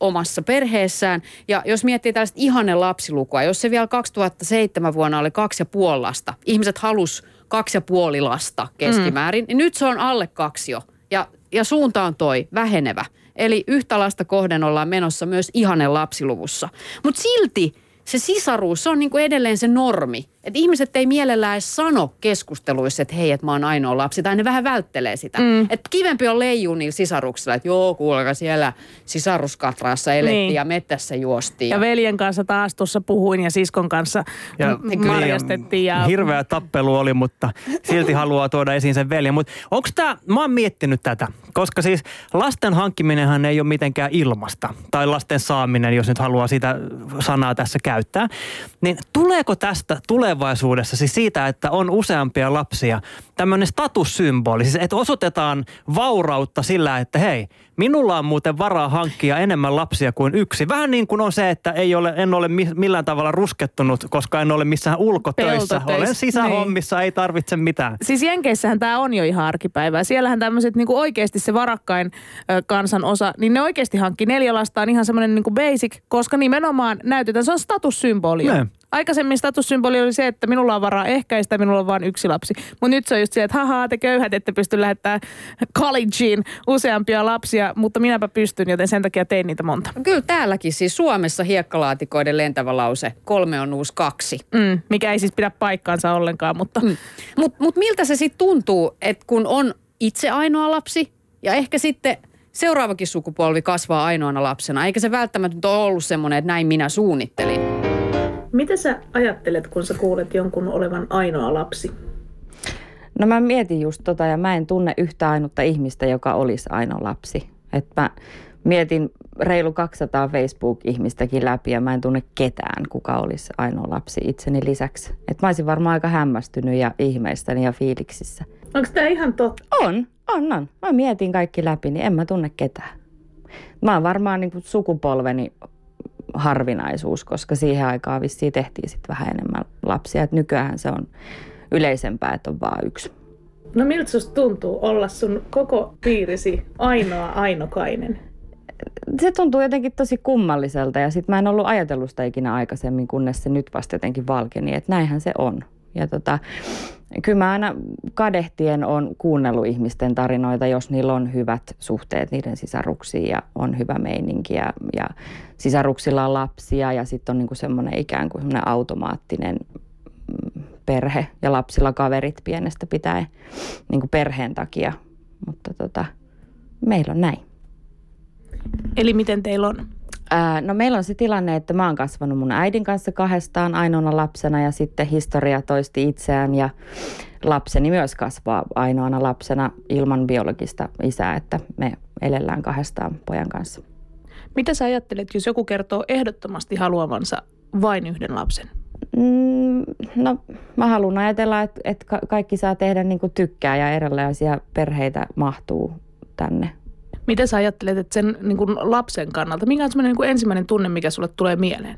omassa perheessään. Ja jos miettii tällaista ihanne lapsilukua, jos se vielä 2007 vuonna oli 2,5 lasta, ihmiset halus 2,5 lasta keskimäärin, niin nyt se on alle 2 jo. Ja suunta on vähenevä. Eli yhtä lasta kohden ollaan menossa myös ihanne lapsiluvussa. Mutta silti se sisaruus, se on niinku edelleen se normi. Että ihmiset ei mielellään edes sano keskusteluissa, että hei, että mä oon ainoa lapsi. Tai ne vähän välttelee sitä. Että kivempi on leijuu niillä sisaruksilla, että joo, kuulkaa siellä sisaruskatraassa elettiin ja mettässä juostiin. Ja veljen kanssa taas tuossa puhuin ja siskon kanssa marjastettiin. Ja hirveä tappelu oli, mutta silti haluaa tuoda esiin sen veljen. Mutta onko tämä, mä oon miettinyt tätä, koska siis lasten hankkiminenhan ei ole mitenkään ilmasta. Tai lasten saaminen, jos nyt haluaa sitä sanaa tässä käyttää. Niin tuleeko tästä tulevaisuudessa siis siitä, että on useampia lapsia, tämmöinen statussymboli, siis että osoitetaan vaurautta sillä, että hei, minulla on muuten varaa hankkia enemmän lapsia kuin yksi. Vähän niin kuin on se, että en ole millään tavalla ruskettunut, koska en ole missään ulkotöissä. Olen sisähommissa, ei tarvitse mitään. Siis Jenkeissähän tämä on jo ihan arkipäivää. Siellähän tämmöiset niinku oikeasti se varakkain kansan osa, niin ne oikeasti hankki 4 lasta on ihan semmoinen niinku basic, koska nimenomaan näytetään, se on statussymboli. Aikaisemmin statussymboli oli se, että minulla on varaa ehkäistä, minulla on vain 1 lapsi. Mutta nyt se on just se, että haha, te köyhät ette pysty lähettämään collegeen useampia lapsia, mutta minäpä pystyn, joten sen takia tein niitä monta. Kyllä täälläkin siis Suomessa hiekkalaatikoiden lentävä lause, 3 on uusi 2. Mikä ei siis pidä paikkaansa ollenkaan, mutta... Mut miltä se sitten tuntuu, että kun on itse ainoa lapsi ja ehkä sitten seuraavakin sukupolvi kasvaa ainoana lapsena, eikä se välttämättä ole ollut semmoinen, että näin minä suunnittelin. Mitä sä ajattelet, kun sä kuulet jonkun olevan ainoa lapsi? No mä mietin just ja mä en tunne yhtä ainutta ihmistä, joka olisi ainoa lapsi. Et mä mietin reilu 200 Facebook-ihmistäkin läpi ja mä en tunne ketään, kuka olisi ainoa lapsi itseni lisäksi. Et mä olisin varmaan aika hämmästynyt ja ihmeistäni ja fiiliksissä. Onko tää ihan totta? On. Mä mietin kaikki läpi, niin en mä tunne ketään. Mä oon varmaan niin kuin sukupolveni harvinaisuus, koska siihen aikaan vissiin tehtiin sitten vähän enemmän lapsia. Et nykyään se on yleisempää, että on vaan 1. No miltä susta tuntuu olla sun koko piirisi ainoa ainokainen? Se tuntuu jotenkin tosi kummalliselta ja sitten mä en ollut ajatellut sitä ikinä aikaisemmin, kunnes se nyt vasta jotenkin valkeni, että näinhän se on. Ja kyllä mä aina kadehtien on kuunnellut ihmisten tarinoita, jos niillä on hyvät suhteet niiden sisaruksiin ja on hyvä meininki ja sisaruksilla on lapsia ja sitten on niinku semmoinen ikään kuin semmoinen automaattinen perhe ja lapsilla kaverit pienestä pitäen niinku perheen takia, mutta meillä on näin. Eli miten teillä on? No meillä on se tilanne, että mä oon kasvanut mun äidin kanssa 2 ainoana lapsena ja sitten historia toisti itseään ja lapseni myös kasvaa ainoana lapsena ilman biologista isää, että me elellään 2 pojan kanssa. Mitä sä ajattelet, jos joku kertoo ehdottomasti haluavansa vain 1 lapsen? No mä haluan ajatella, että kaikki saa tehdä niin kuin tykkää ja erilaisia perheitä mahtuu tänne. Mitä sä ajattelet, että sen niin kuin lapsen kannalta, mikä on semmoinen niin kuin ensimmäinen tunne, mikä sulle tulee mieleen?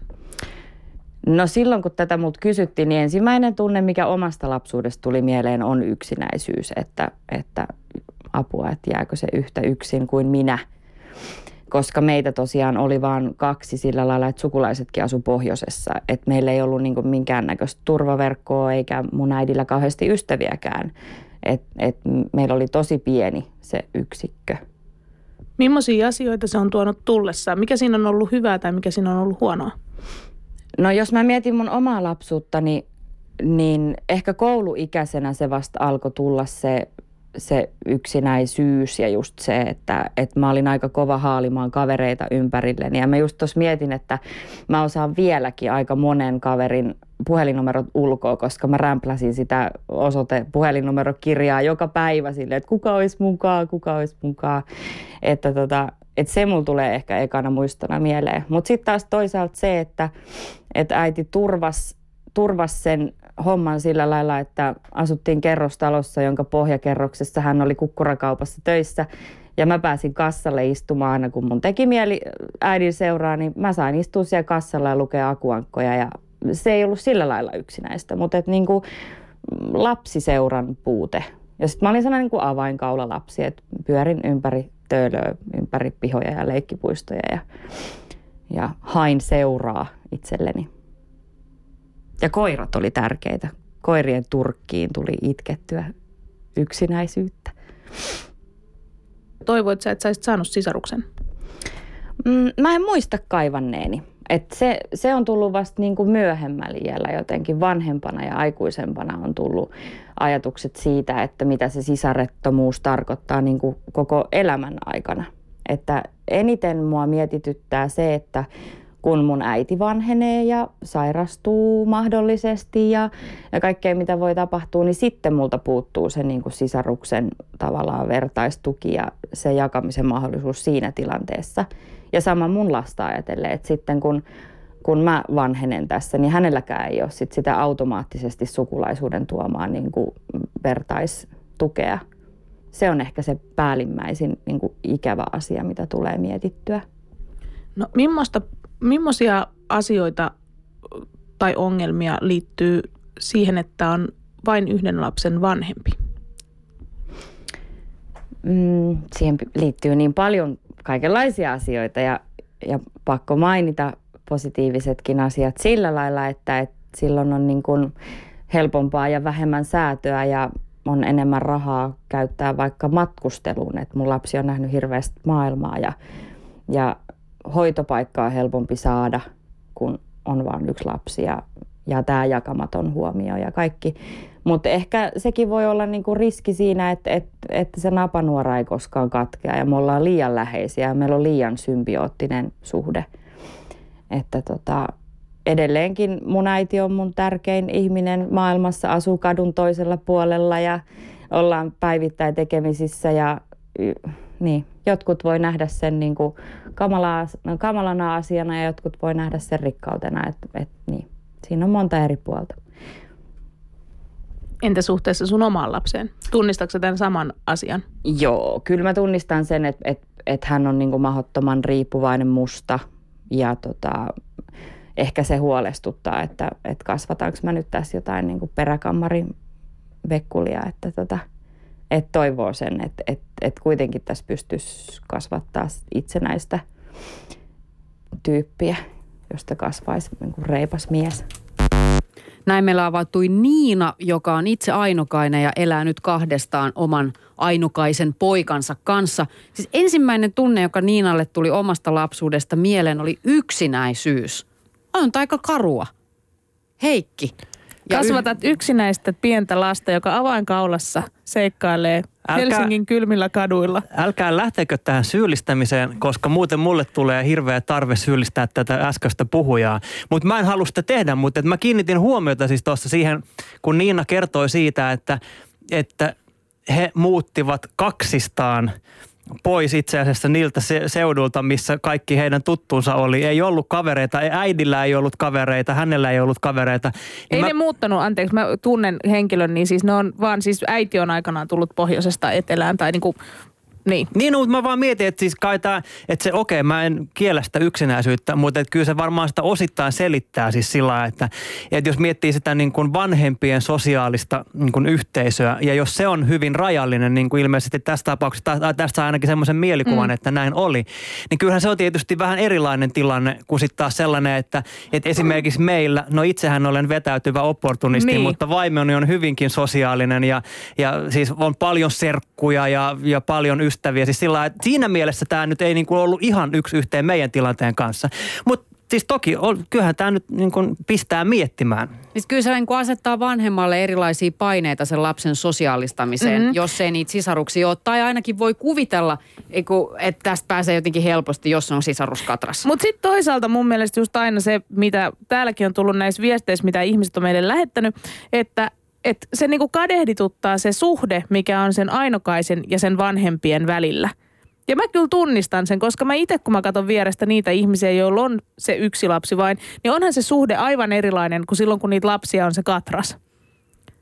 No silloin, kun tätä multa kysyttiin, niin ensimmäinen tunne, mikä omasta lapsuudesta tuli mieleen, on yksinäisyys, että apua, että jääkö se yhtä yksin kuin minä. Koska meitä tosiaan oli vain 2 sillä lailla, että sukulaisetkin asu pohjoisessa. Että meillä ei ollut niin kuin minkäännäköistä turvaverkkoa eikä mun äidillä kauheasti ystäviäkään. Et meillä oli tosi pieni se yksikkö. Millaisia asioita se on tuonut tullessaan? Mikä siinä on ollut hyvää tai mikä siinä on ollut huonoa? No jos mä mietin mun omaa lapsuuttani, niin ehkä kouluikäisenä se vasta alkoi tulla se yksinäisyys ja just se, että mä olin aika kova haalimaan kavereita ympärilleni. Ja mä just tuossa mietin, että mä osaan vieläkin aika monen kaverin puhelinnumerot ulkoa, koska mä rämpläsin sitä puhelinnumerokirjaa joka päivä silleen, että kuka olisi mukaan. Että se mulla tulee ehkä ekana muistona mieleen. Mutta sitten taas toisaalta se, että äiti turvasi sen homman sillä lailla, että asuttiin kerrostalossa, jonka pohjakerroksessa hän oli kukkurakaupassa töissä. Ja mä pääsin kassalle istumaan aina, kun mun teki mieli äidin seuraa, niin mä sain istua siellä kassalla ja lukea akuankkoja. Ja se ei ollut sillä lailla yksinäistä, mutta niinku lapsiseuran puute. Ja sitten mä olin sellainen niin kuin avainkaulalapsi, että pyörin ympäri töölöä ympäri pihoja ja leikkipuistoja ja hain seuraa itselleni. Ja koirat oli tärkeitä. Koirien turkkiin tuli itkettyä yksinäisyyttä. Toivoit sä, että sä olisit saanut sisaruksen? Mä en muista kaivanneeni. Se on tullut vasta niin kuin myöhemmällä iällä jotenkin, vanhempana ja aikuisempana on tullut ajatukset siitä, että mitä se sisarettomuus tarkoittaa niin kuin koko elämän aikana. Että eniten mua mietityttää se, että kun mun äiti vanhenee ja sairastuu mahdollisesti ja kaikkea mitä voi tapahtua, niin sitten multa puuttuu se niin kuin sisaruksen tavallaan vertaistuki ja se jakamisen mahdollisuus siinä tilanteessa. Ja sama mun lasta ajatellen, että sitten kun mä vanhenen tässä, niin hänelläkään ei ole sitä automaattisesti sukulaisuuden tuomaa niin kuin vertaistukea. Se on ehkä se päällimmäisin niin kuin ikävä asia, mitä tulee mietittyä. No millaisia asioita tai ongelmia liittyy siihen, että on vain yhden lapsen vanhempi? Siihen liittyy niin paljon kaikenlaisia asioita ja pakko mainita positiivisetkin asiat sillä lailla, että silloin on niin kuin helpompaa ja vähemmän säätöä ja on enemmän rahaa käyttää vaikka matkusteluun. Että mun lapsi on nähnyt hirveästi maailmaa ja hoitopaikkaa on helpompi saada, kun on vain yksi lapsi ja tämä jakamaton huomio ja kaikki. Mutta ehkä sekin voi olla niinku riski siinä, että se napanuora ei koskaan katkea ja me ollaan liian läheisiä ja meillä on liian symbioottinen suhde. Että edelleenkin mun äiti on mun tärkein ihminen maailmassa, asuu kadun toisella puolella ja ollaan päivittäin tekemisissä ja niin, jotkut voi nähdä sen niinku kamalana asiana ja jotkut voi nähdä sen rikkautena, niin. Siinä on monta eri puolta. Entä suhteessa sun omaan lapseen? Tunnistatko tämän saman asian? Joo, kyllä mä tunnistan sen, että hän on niinku mahdottoman riippuvainen musta ja ehkä se huolestuttaa, että kasvataanko mä nyt tässä jotain niinku peräkammarin vekkulia, että toivoo sen, että kuitenkin tässä pystyisi kasvattaa itsenäistä tyyppiä, josta kasvaisi niinku reipas mies. Näin meillä avautui Niina, joka on itse ainokainen ja elää nyt kahdestaan oman ainokaisen poikansa kanssa. Siis ensimmäinen tunne, joka Niinalle tuli omasta lapsuudesta mieleen, oli yksinäisyys. On aika karua. Heikki. Kasvatat yksinäistä pientä lasta, joka avainkaulassa seikkailee Helsingin kylmillä kaduilla. Älkää lähteekö tähän syyllistämiseen, koska muuten mulle tulee hirveä tarve syyllistää tätä äskeistä puhujaa. Mutta mä en halua sitä tehdä, mutta mä kiinnitin huomiota siis tuossa siihen, kun Niina kertoi siitä, että he muuttivat kaksistaan pois itse asiassa niiltä seudulta, missä kaikki heidän tuttuunsa oli. Ei ollut kavereita, äidillä ei ollut kavereita, hänellä ei ollut kavereita. Ei ne muuttanut, anteeksi, mä tunnen henkilön, niin siis ne on vaan, siis äiti on aikanaan tullut pohjoisesta etelään tai niinku, niin. Niin, no, mutta mä vaan mietin, että siis kai tää, että se okei, mä en kiellä sitä yksinäisyyttä, mutta että kyllä se varmaan sitä osittain selittää siis sillä lailla, että jos miettii sitä niin kuin vanhempien sosiaalista niin kuin yhteisöä ja jos se on hyvin rajallinen, niin kuin ilmeisesti tässä tapauksessa, tai tästä saa ainakin semmoisen mielikuvan, että näin oli, niin kyllähän se on tietysti vähän erilainen tilanne kuin sitten taas sellainen, että esimerkiksi meillä, no itsehän olen vetäytyvä opportunisti, niin. Mutta vaimoni on hyvinkin sosiaalinen ja siis on paljon serkkuja ja paljon ystäviä. Siis sillä, että siinä mielessä tämä nyt ei niin kuin ollut ihan yksi yhteen meidän tilanteen kanssa. Mutta siis toki, kyllähän tämä nyt niin kuin pistää miettimään. Siis kyllä se niin kuin asettaa vanhemmalle erilaisia paineita sen lapsen sosiaalistamiseen, jos ei niitä sisaruksia ole. Tai ainakin voi kuvitella, että tästä pääsee jotenkin helposti, jos on sisaruskatras. Mutta sitten toisaalta mun mielestä just aina se, mitä täälläkin on tullut näissä viesteissä, mitä ihmiset on meille lähettänyt, että se niinku kadehdituttaa se suhde, mikä on sen ainokaisen ja sen vanhempien välillä. Ja mä kyllä tunnistan sen, koska mä itse, kun mä katson vierestä niitä ihmisiä, joilla on se yksi lapsi vain, niin onhan se suhde aivan erilainen kuin silloin, kun niitä lapsia on se katras.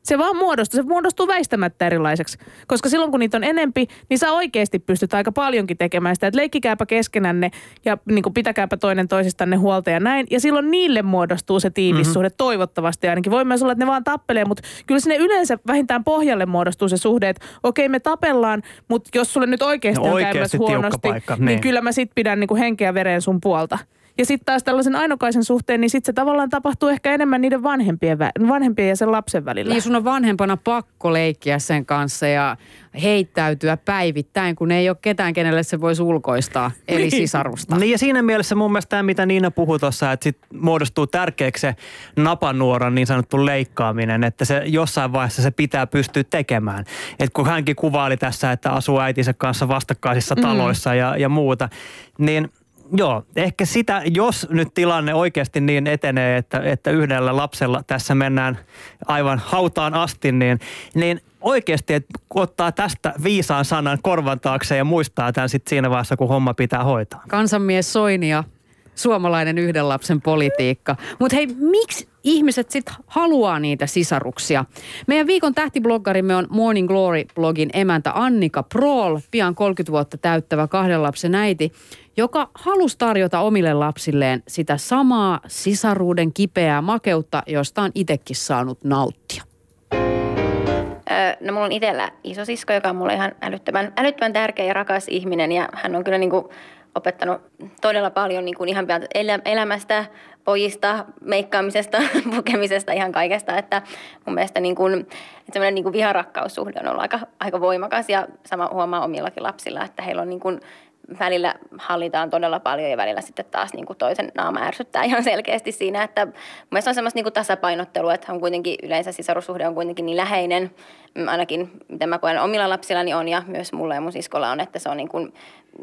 Se vaan muodostuu väistämättä erilaiseksi. Koska silloin kun niitä on enempi, niin sä oikeasti pystyt aika paljonkin tekemään sitä, että leikkikääpä keskenänne ja niin kuin pitäkääpä toinen toisistanne huolta ja näin. Ja silloin niille muodostuu se tiivissuhde toivottavasti ainakin. Voi myös olla, että ne vaan tappelee, mutta kyllä sinne yleensä vähintään pohjalle muodostuu se suhde, että okei me tapellaan, mutta jos sulle nyt oikeasti on käymässä huonosti, niin kyllä mä sit pidän niin kuin henkeä vereen sun puolta. Ja sitten taas tällaisen ainokaisen suhteen, niin sitten se tavallaan tapahtuu ehkä enemmän niiden vanhempien ja sen lapsen välillä. Niin sun on vanhempana pakko leikkiä sen kanssa ja heittäytyä päivittäin, kun ei ole ketään, kenelle se voisi ulkoistaa, eli sisarusta. Niin ja siinä mielessä mun mielestä tämä, mitä Niina puhui tuossa, että sit muodostuu tärkeäksi se napanuoran niin sanottu leikkaaminen, että se jossain vaiheessa se pitää pystyä tekemään. Että kun hänkin kuvaili tässä, että asuu äitinsä kanssa vastakkaisissa taloissa ja muuta, niin joo, ehkä sitä, jos nyt tilanne oikeasti niin etenee, että yhdellä lapsella tässä mennään aivan hautaan asti, niin oikeasti, että ottaa tästä viisaan sanan korvan taakse ja muistaa tämän sitten siinä vaiheessa, kun homma pitää hoitaa. Kansanmies Soini ja suomalainen yhden lapsen politiikka. Mutta hei, miksi ihmiset sitten haluaa niitä sisaruksia? Meidän viikon tähtibloggarimme on Morning Glory-blogin emäntä Annika Prohl, pian 30 vuotta täyttävä 2 lapsen äiti, joka halusi tarjota omille lapsilleen sitä samaa sisaruuden kipeää makeutta, josta on itsekin saanut nauttia. No mulla on itsellä isosisko, joka on mulle ihan älyttömän tärkeä ja rakas ihminen ja hän on kyllä niinku opettanut todella paljon niinku ihan elämästä, pojista, meikkaamisesta, pukemisesta, ihan kaikesta, että mun mielestä niinku, semmoinen niinku viharakkaussuhde on ollut aika voimakas ja sama huomaa omillakin lapsilla, että heillä on niinku välillä hallitaan todella paljon ja välillä sitten taas niin kuin toisen naama ärsyttää ihan selkeästi siinä, että mun mielestä on semmoista niin kuin tasapainottelua, että on kuitenkin yleensä sisarussuhde on kuitenkin niin läheinen, ainakin mitä mä koen omilla lapsillani on ja myös mulla ja mun siskolla on, että se on niin kuin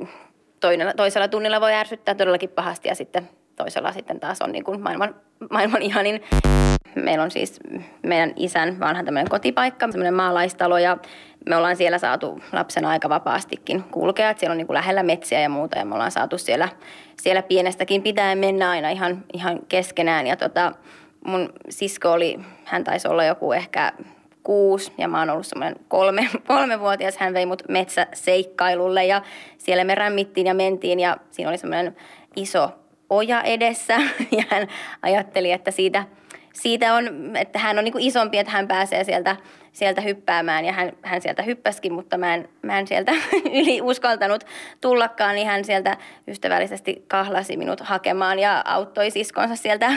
toisella tunnilla voi ärsyttää todellakin pahasti ja sitten toisella sitten taas on niin kuin maailman ihanin. Meillä on siis meidän isän vanha tämmöinen kotipaikka, semmoinen maalaistalo ja me ollaan siellä saatu lapsena aika vapaastikin kulkea. Siellä on niin kuin lähellä metsiä ja muuta ja me ollaan saatu siellä pienestäkin pitäen mennä aina ihan keskenään. Ja mun sisko hän taisi olla joku ehkä 6 ja mä oon ollut semmoinen 3-vuotias. Hän vei mut metsäseikkailulle ja siellä me rämmittiin ja mentiin ja siinä oli semmoinen iso oja edessä ja hän ajatteli, että siitä on, että hän on niin kuin isompi, että hän pääsee sieltä hyppäämään ja hän sieltä hyppäskin, mutta mä en sieltä yli uskaltanut tullakaan, niin hän sieltä ystävällisesti kahlasi minut hakemaan ja auttoi siskonsa sieltä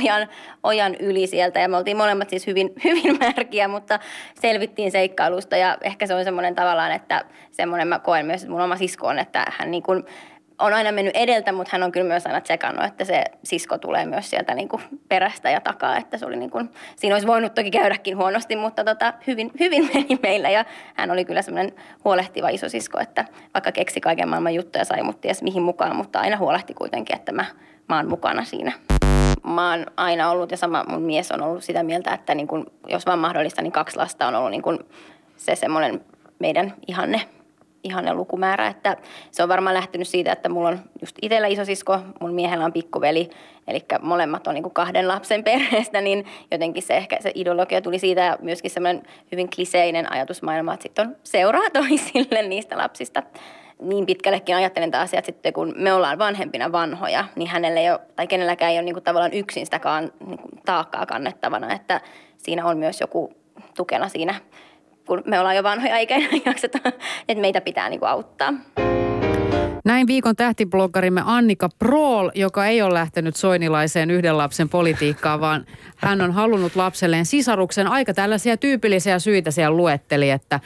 ojan yli sieltä ja me oltiin molemmat siis hyvin märkiä, mutta selvittiin seikkailusta ja ehkä se on semmoinen tavallaan, että semmoinen mä koen myös, että mun oma sisko on, että hän niin kuin on aina mennyt edeltä, mutta hän on kyllä myös aina tsekannut, että se sisko tulee myös sieltä niin kuin perästä ja takaa, että se oli niin kuin, siinä olisi voinut toki käydäkin huonosti, mutta hyvin meni meillä ja hän oli kyllä semmoinen huolehtiva isosisko, että vaikka keksi kaiken maailman juttuja sai mut ties mihin mukaan, mutta aina huolehti kuitenkin, että mä oon mukana siinä. Mä oon aina ollut ja sama mun mies on ollut sitä mieltä, että niin kuin, jos vaan mahdollista, niin 2 lasta on ollut niin kuin se semmoinen meidän ihanne lukumäärä, että se on varmaan lähtenyt siitä, että mulla on just itsellä isosisko, mun miehellä on pikkuveli, eli molemmat on niin kuin 2 lapsen perheestä, niin jotenkin se ideologia tuli siitä ja myöskin semmoinen hyvin kliseinen ajatusmaailma, että sitten on seuraa toisille niistä lapsista. Niin pitkällekin ajattelen taas, että sitten kun me ollaan vanhempina vanhoja, niin hänelle ei ole, tai kenelläkään ei ole niin kuin tavallaan yksin sitä niin kuin taakkaa kannettavana, että siinä on myös joku tukena siinä, kun me ollaan jo vanhoja eikä jakseta, että meitä pitää niin kuin auttaa. Näin viikon tähtibloggarimme Annika Prohl, joka ei ole lähtenyt soinilaiseen yhden lapsen politiikkaan, vaan hän on halunnut lapselleen sisaruksen. Aika tällaisia tyypillisiä syitä siellä luetteli, että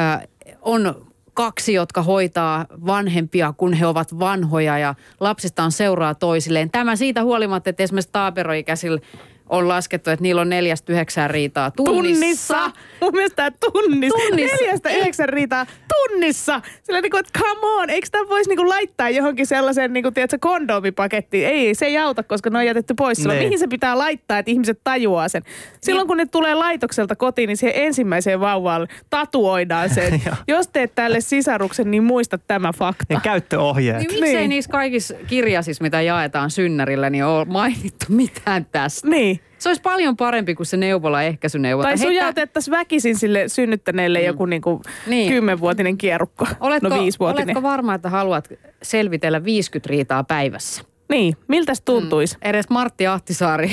on 2, jotka hoitaa vanhempia, kun he ovat vanhoja ja lapsistaan seuraa toisilleen. Tämä siitä huolimatta, että esimerkiksi taaperoikäisillä on laskettu, että niillä on 4-9 riitaa tunnissa. Mun mielestä tunnissa. 4-9 riitaa tunnissa. Sillä niin kuin, että come on, eikö tämä voisi niin kuin laittaa johonkin sellaisen, niin kuin, tiedätkö, kondomipakettiin? Ei, se ei auta, koska ne on jätetty pois. Silloin, mihin se pitää laittaa, että ihmiset tajuaa sen? Silloin kun ne tulee laitokselta kotiin, niin siihen ensimmäiseen vauvaan tatuoidaan sen. Jos teet tälle sisaruksen, niin muista tämä fakta. Ja käyttöohjeet. Niin miksei niissä kaikissa kirjasissa, mitä jaetaan synnärillä, niin ole mainittu mitään tästä? Niin. Se olisi paljon parempi kuin se neuvola-ehkäisyneuvonta. Tai sujautettaisiin väkisin sille synnyttäneelle joku niinku 10-vuotinen kierukko. Oletko 5-vuotinen. Oletko varma, että haluat selvitellä 50 riitaa päivässä? Niin, miltäs tuntuisi? Edes Martti Ahtisaari,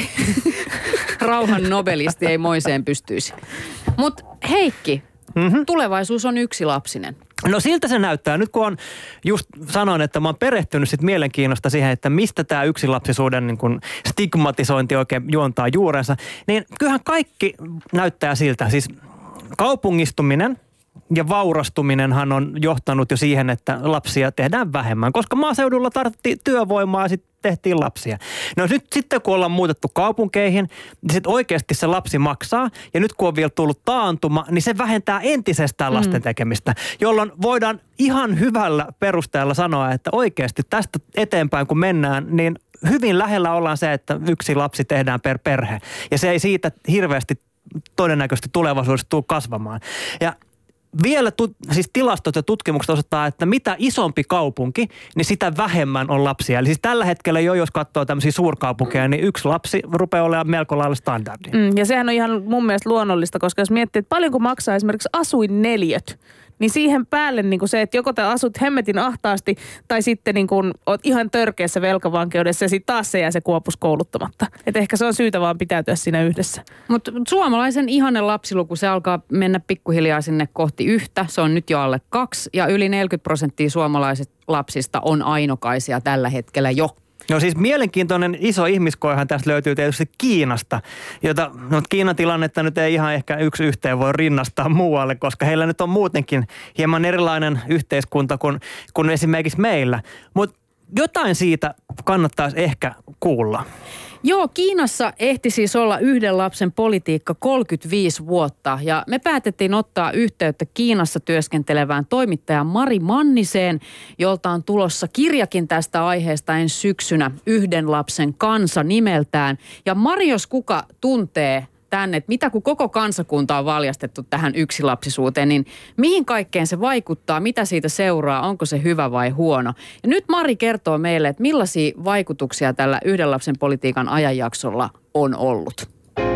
rauhan nobelisti, ei moiseen pystyisi. Mutta Heikki, tulevaisuus on yksilapsinen. No siltä se näyttää. Nyt kun on just sanoin, että mä oon perehtynyt sit mielenkiinnosta siihen, että mistä tämä yksilapsisuuden niin kun stigmatisointi oikein juontaa juurensa, niin kyllähän kaikki näyttää siltä. Siis kaupungistuminen ja vaurastuminenhan on johtanut jo siihen, että lapsia tehdään vähemmän, koska maaseudulla tarvittiin työvoimaa ja sitten tehtiin lapsia. No nyt sitten kun ollaan muutettu kaupunkeihin, niin sitten oikeasti se lapsi maksaa. Ja nyt kun on vielä tullut taantuma, niin se vähentää entisestään lasten tekemistä, jolloin voidaan ihan hyvällä perusteella sanoa, että oikeasti tästä eteenpäin kun mennään, niin hyvin lähellä ollaan se, että yksi lapsi tehdään per perhe. Ja se ei siitä hirveästi todennäköisesti tulevaisuudessa tule kasvamaan. Ja vielä siis tilastot ja tutkimukset osoittaa, että mitä isompi kaupunki, niin sitä vähemmän on lapsia. Eli siis tällä hetkellä jo, jos katsoo tämmöisiä suurkaupunkeja, niin yksi lapsi rupeaa olemaan melko lailla standardi. Ja sehän on ihan mun mielestä luonnollista, koska jos miettii, että paljonko maksaa esimerkiksi asuinneliöt, niin siihen päälle niin kuin se, että joko te asut hemmetin ahtaasti tai sitten niin kuin oot ihan törkeässä velkavankeudessa ja sitten taas se jää se kuopus kouluttamatta. Että ehkä se on syytä vaan pitäytyä siinä yhdessä. Mutta suomalaisen ihanne lapsiluku, se alkaa mennä pikkuhiljaa sinne kohti 1. Se on nyt jo alle 2 ja yli 40% suomalaisista lapsista on ainokaisia tällä hetkellä jo. No siis mielenkiintoinen iso ihmiskoehan tässä löytyy tietysti Kiinasta, jota Kiinan tilannetta nyt ei ihan ehkä yksi yhteen voi rinnastaa muualle, koska heillä nyt on muutenkin hieman erilainen yhteiskunta kuin esimerkiksi meillä. Mutta jotain siitä kannattaisi ehkä kuulla. Joo, Kiinassa ehti siis olla yhden lapsen politiikka 35 vuotta ja me päätettiin ottaa yhteyttä Kiinassa työskentelevään toimittajaan Mari Manniseen, jolta on tulossa kirjakin tästä aiheesta ensi syksynä Yhden lapsen kansa nimeltään. Ja Mari, jos kuka tuntee tänne, että mitä kun koko kansakunta on valjastettu tähän yksilapsisuuteen, niin mihin kaikkeen se vaikuttaa, mitä siitä seuraa, onko se hyvä vai huono. Ja nyt Mari kertoo meille, että millaisia vaikutuksia tällä yhden lapsen politiikan ajanjaksolla on ollut.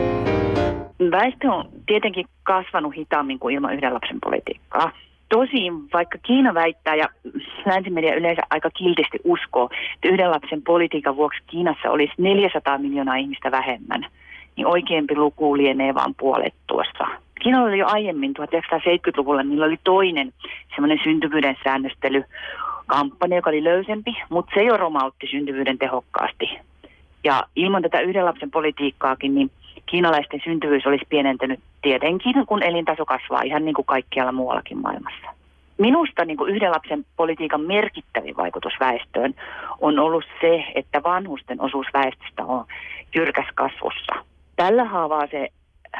Väestö on tietenkin kasvanut hitaammin kuin ilman yhden lapsen politiikkaa. Tosin vaikka Kiina väittää ja länsimedia yleensä aika kiltisti uskoo, että yhden lapsen politiikan vuoksi Kiinassa olisi 400 miljoonaa ihmistä vähemmän, niin oikeampi luku lienee vaan puolet tuossa. Kiinalla oli jo aiemmin 1970-luvulla, niillä oli toinen semmoinen syntyvyyden säännöstelykampanja, joka oli löysempi, mutta se jo romautti syntyvyyden tehokkaasti. Ja ilman tätä yhden lapsen politiikkaakin, niin kiinalaisten syntyvyys olisi pienentynyt tietenkin, kun elintaso kasvaa ihan niin kuin kaikkialla muuallakin maailmassa. Minusta niin kuin yhden lapsen politiikan merkittävin vaikutus väestöön on ollut se, että vanhusten osuus väestöstä on jyrkäs kasvussa. Tällä haavaa se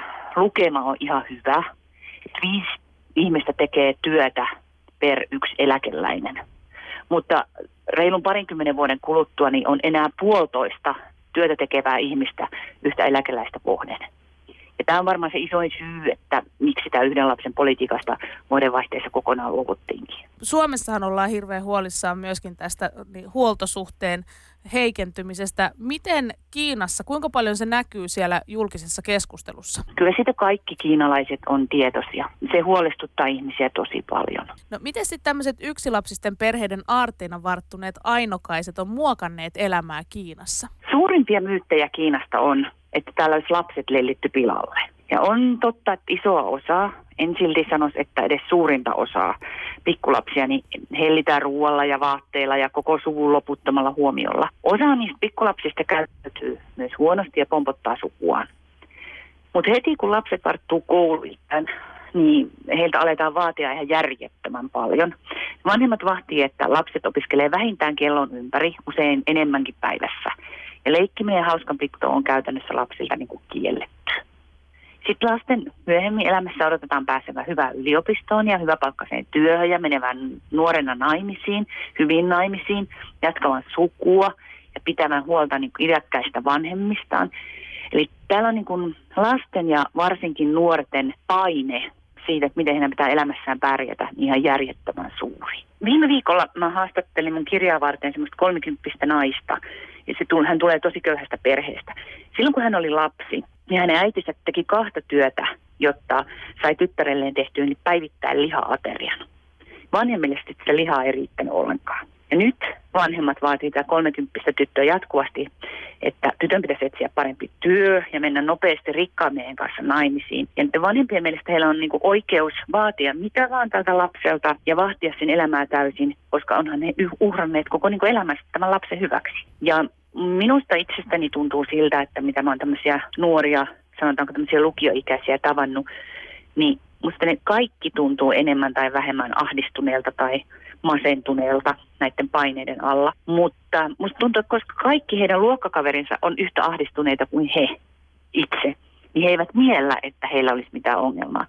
lukema on ihan hyvä, että 5 ihmistä tekee työtä per 1 eläkeläinen. Mutta reilun 20 vuoden kuluttua niin on enää 1,5 työtä tekevää ihmistä yhtä eläkeläistä kohden. Ja tämä on varmaan se isoin syy, että miksi tämä yhden lapsen politiikasta vuodenvaihteessa kokonaan luovuttiinkin. Suomessahan ollaan hirveän huolissaan myöskin tästä huoltosuhteen heikentymisestä. Miten Kiinassa, kuinka paljon se näkyy siellä julkisessa keskustelussa? Kyllä siitä kaikki kiinalaiset on tietoisia. Se huolestuttaa ihmisiä tosi paljon. No miten sitten tämmöiset yksilapsisten perheiden aarteina varttuneet ainokaiset on muokanneet elämää Kiinassa? Suurimpia myyttejä Kiinasta on, että täällä olisi lapset lellitty pilalle. Ja on totta, että isoa osaa, en silti sanoisi, että edes suurinta osaa pikkulapsia, niin hellitään ruoalla ja vaatteilla ja koko suvun loputtomalla huomiolla. Osa niistä pikkulapsista käyttäytyy myös huonosti ja pompottaa sukuaan. Mutta heti kun lapset varttuu kouluikään, niin heiltä aletaan vaatia ihan järjettömän paljon. Vanhemmat vahtii, että lapset opiskelee vähintään kellon ympäri, usein enemmänkin päivässä. Ja leikkiminen ja hauskanpito on käytännössä lapsilta niin kuin kielletty. Sitten lasten myöhemmin elämässä odotetaan pääsevän hyvään yliopistoon ja hyväpalkkaiseen työhön ja menevän nuorena naimisiin, hyvin naimisiin, jatkavan sukua ja pitävän huolta niin kuin iäkkäistä vanhemmistaan. Eli täällä on niin kuin lasten ja varsinkin nuorten paine siitä, että miten heidän pitää elämässään pärjätä, niin ihan järjettömän suuri. Viime viikolla mä haastattelin mun kirjaa varten semmoista 30 naista. ja hän tulee tosi köyhästä perheestä. Silloin kun hän oli lapsi, niin hänen äitinsä teki 2 työtä, jotta sai tyttärelleen tehtyä niin päivittäin liha-aterian. Vanhemmille sitä lihaa ei riittänyt ollenkaan. Ja nyt vanhemmat vaatii tämä 30 tyttöä jatkuvasti, että tytön pitäisi etsiä parempi työ ja mennä nopeasti rikkaan miehen kanssa naimisiin. Ja nyt vanhempien mielestä heillä on niinku oikeus vaatia mitä vaan tältä lapselta ja vahtia sen elämää täysin, koska onhan he uhranneet koko niinku elämänsä tämän lapsen hyväksi. Ja minusta itsestäni tuntuu siltä, että mitä mä oon tämmöisiä nuoria, sanotaanko tämmöisiä lukioikäisiä tavannut, niin musta ne kaikki tuntuu enemmän tai vähemmän ahdistuneelta tai masentuneelta näiden paineiden alla. Mutta musta tuntuu, että koska kaikki heidän luokkakaverinsa on yhtä ahdistuneita kuin he itse, niin he eivät miellä, että heillä olisi mitään ongelmaa.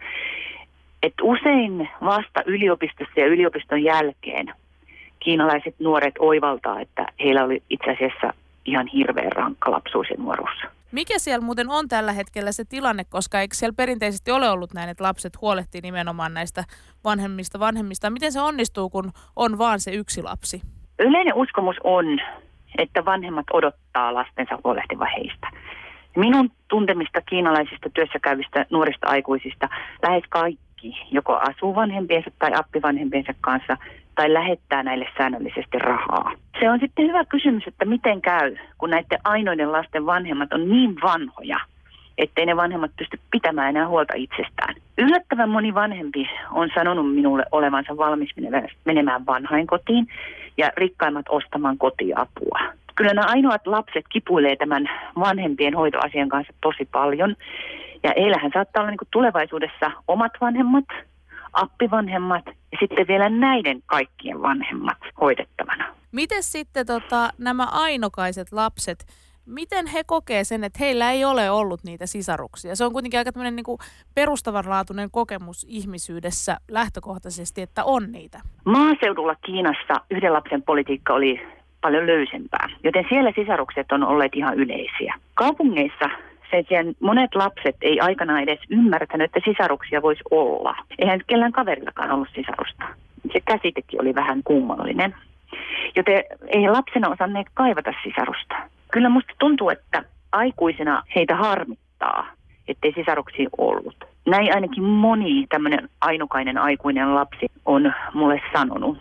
Että usein vasta yliopistossa ja yliopiston jälkeen kiinalaiset nuoret oivaltaa, että heillä oli itse asiassa ihan hirveän rankka lapsuus ja nuoruus. Mikä siellä muuten on tällä hetkellä se tilanne, koska eikö siellä perinteisesti ole ollut näin, että lapset huolehtii nimenomaan näistä vanhemmista? Miten se onnistuu, kun on vaan se yksi lapsi? Yleinen uskomus on, että vanhemmat odottaa lastensa huolehtiva heistä. Minun tuntemista kiinalaisista työssäkäyvistä nuorista aikuisista lähes kaikki joko asuu vanhempiensa tai appivanhempiensa kanssa tai lähettää näille säännöllisesti rahaa. Se on sitten hyvä kysymys, että miten käy, kun näiden ainoiden lasten vanhemmat on niin vanhoja, ettei ne vanhemmat pysty pitämään enää huolta itsestään. Yllättävän moni vanhempi on sanonut minulle olevansa valmis menemään vanhainkotiin ja rikkaimmat ostamaan kotiapua. Kyllä nämä ainoat lapset kipuilee tämän vanhempien hoitoasian kanssa tosi paljon. Ja heillähän saattaa olla niin kuin tulevaisuudessa omat vanhemmat, appivanhemmat ja sitten vielä näiden kaikkien vanhemmat hoidettavana. Miten sitten nämä ainokaiset lapset, miten he kokee sen, että heillä ei ole ollut niitä sisaruksia? Se on kuitenkin aika tämmöinen niin kuin perustavanlaatuinen kokemus ihmisyydessä lähtökohtaisesti, että on niitä. Maaseudulla Kiinassa yhden lapsen politiikka oli paljon löysempää, joten siellä sisarukset on olleet ihan yleisiä. Kaupungeissa sen sijaan monet lapset ei aikanaan edes ymmärtänyt, että sisaruksia voisi olla. Eihän kellään kaverillakaan ollut sisarusta. Se käsitekin oli vähän kummallinen. Joten ei lapsena osanneet kaivata sisarusta. Kyllä musta tuntuu, että aikuisena heitä harmittaa, ettei sisaruksia ollut. Näin ainakin moni tämmöinen ainukainen aikuinen lapsi on mulle sanonut.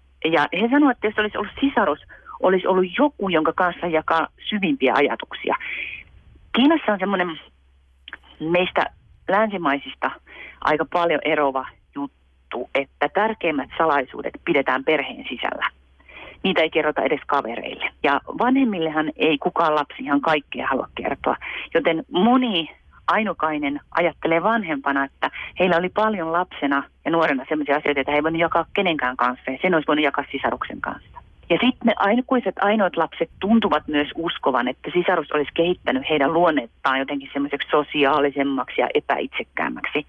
Ja he sanoivat, että jos olisi ollut sisarus, olisi ollut joku, jonka kanssa jakaa syvimpiä ajatuksia. Kiinassa on semmoinen meistä länsimaisista aika paljon erova juttu, että tärkeimmät salaisuudet pidetään perheen sisällä. Niitä ei kerrota edes kavereille. Ja vanhemmillehan ei kukaan lapsi ihan kaikkea halua kertoa, joten moni ainukainen ajattelee vanhempana, että heillä oli paljon lapsena ja nuorena sellaisia asioita, että he ei voinut jakaa kenenkään kanssa ja sen olisi voinut jakaa sisaruksen kanssa. Ja sitten ne ainoat lapset tuntuvat myös uskovan, että sisarus olisi kehittänyt heidän luonnettaan jotenkin semmoiseksi sosiaalisemmaksi ja epäitsekkäämmäksi.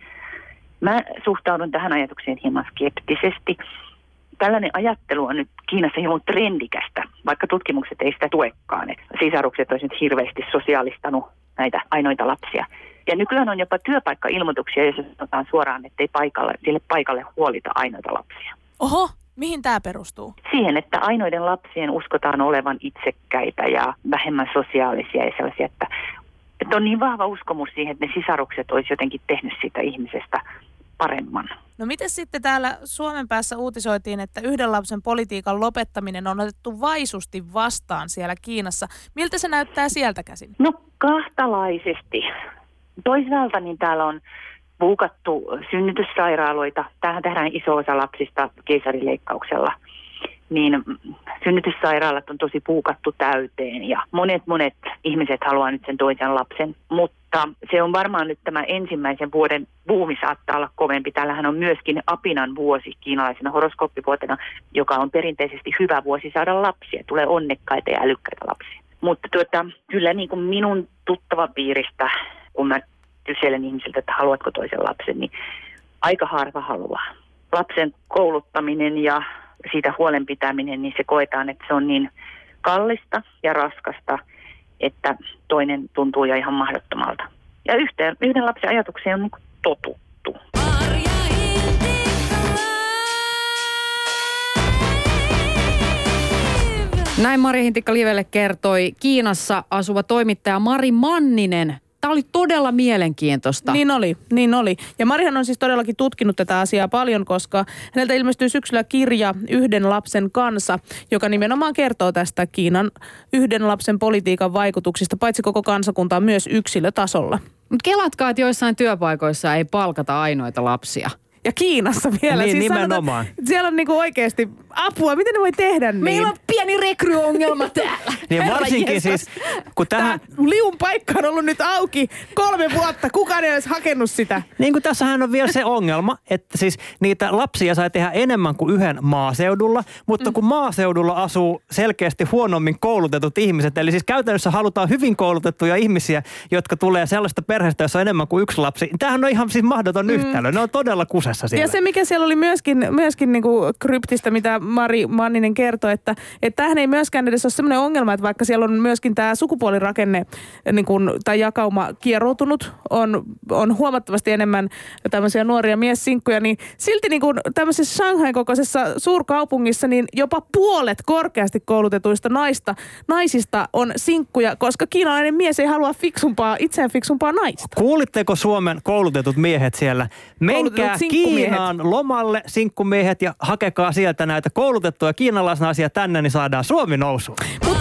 Mä suhtaudun tähän ajatukseen hieman skeptisesti. Tällainen ajattelu on nyt Kiinassa hieman trendikästä, vaikka tutkimukset ei sitä tuekaan, että sisarukset olisi nyt hirveästi sosiaalistanut näitä ainoita lapsia. Ja nykyään on jopa työpaikkailmoituksia, joissa sanotaan suoraan, että ei sille paikalle huolita ainoita lapsia. Oho, mihin tämä perustuu? Siihen, että ainoiden lapsien uskotaan olevan itsekkäitä ja vähemmän sosiaalisia ja sellaisia, että on niin vahva uskomus siihen, että ne sisarukset olisi jotenkin tehnyt siitä ihmisestä paremman. No miten sitten täällä Suomen päässä uutisoitiin, että yhden lapsen politiikan lopettaminen on otettu vaisusti vastaan siellä Kiinassa. Miltä se näyttää sieltä käsin? No kahtalaisesti. Toisaalta niin täällä on buukattu synnytyssairaaloita. Tämähän tehdään iso osa lapsista keisarileikkauksella. Niin synnytyssairaalat on tosi buukattu täyteen ja monet ihmiset haluaa nyt sen toisen lapsen. Mutta se on varmaan nyt tämä ensimmäisen vuoden buumi saattaa olla kovempi. Täällähän on myöskin apinan vuosi kiinalaisena horoskooppivuotena, joka on perinteisesti hyvä vuosi saada lapsia. Tulee onnekkaita ja älykkäitä lapsia. Mutta kyllä niin kuin minun tuttavapiiristä, kun mä kyselen ihmisiltä, että haluatko toisen lapsen, niin aika harva haluaa. Lapsen kouluttaminen ja siitä huolenpitäminen, niin se koetaan, että se on niin kallista ja raskasta, että toinen tuntuu jo ihan mahdottomalta. Ja yhden lapsen ajatukseen on niin kuin totuttu. Näin Marja Hintikka Livelle kertoi Kiinassa asuva toimittaja Mari Manninen. Tämä oli todella mielenkiintoista. Niin oli. Ja Marihan on siis todellakin tutkinut tätä asiaa paljon, koska häneltä ilmestyy syksyllä kirja Yhden lapsen kansa, joka nimenomaan kertoo tästä Kiinan yhden lapsen politiikan vaikutuksista, paitsi koko kansakuntaa myös yksilötasolla. Mutta kelatkaa, että joissain työpaikoissa ei palkata ainoita lapsia. Ja Kiinassa vielä. Niin, siis nimenomaan. Siellä on niinku oikeasti apua. Miten ne voi tehdä niin? Meillä on pieni rekryongelma täällä. Niin varsinkin siis, kun Tämä liun paikka on ollut nyt auki 3 vuotta. Kukaan ei olisi hakenut sitä. Niin kuin tässähän on vielä se ongelma, että siis niitä lapsia sai tehdä enemmän kuin yhden maaseudulla, mutta kun maaseudulla asuu selkeästi huonommin koulutetut ihmiset, eli siis käytännössä halutaan hyvin koulutettuja ihmisiä, jotka tulee sellaista perheestä, jossa on enemmän kuin 1 lapsi. Tämähän on ihan siis mahdoton yhtälö. Ne on todella kusessa siellä. Ja se, mikä siellä oli myöskin niin kuin kryptistä, mitä Mari Manninen kertoi, että tämähän ei myöskään edes ole sellainen ongelma, että vaikka siellä on myöskin tämä sukupuolirakenne niin kuin, tai jakauma kieroutunut, on huomattavasti enemmän tämmöisiä nuoria miessinkkuja, niin silti niin kuin tämmöisessä Shanghain kokoisessa suurkaupungissa niin jopa puolet korkeasti koulutetuista naisista on sinkkuja, koska kiinalainen mies ei halua itseään fiksumpaa naista. Kuulitteko Suomen koulutetut miehet siellä? Menkää Kiinaan lomalle, sinkkumiehet, ja hakekaa sieltä näitä koulutettuja kiinalaisnaisia tänne, niin saadaan Suomi nousuun. Mutta.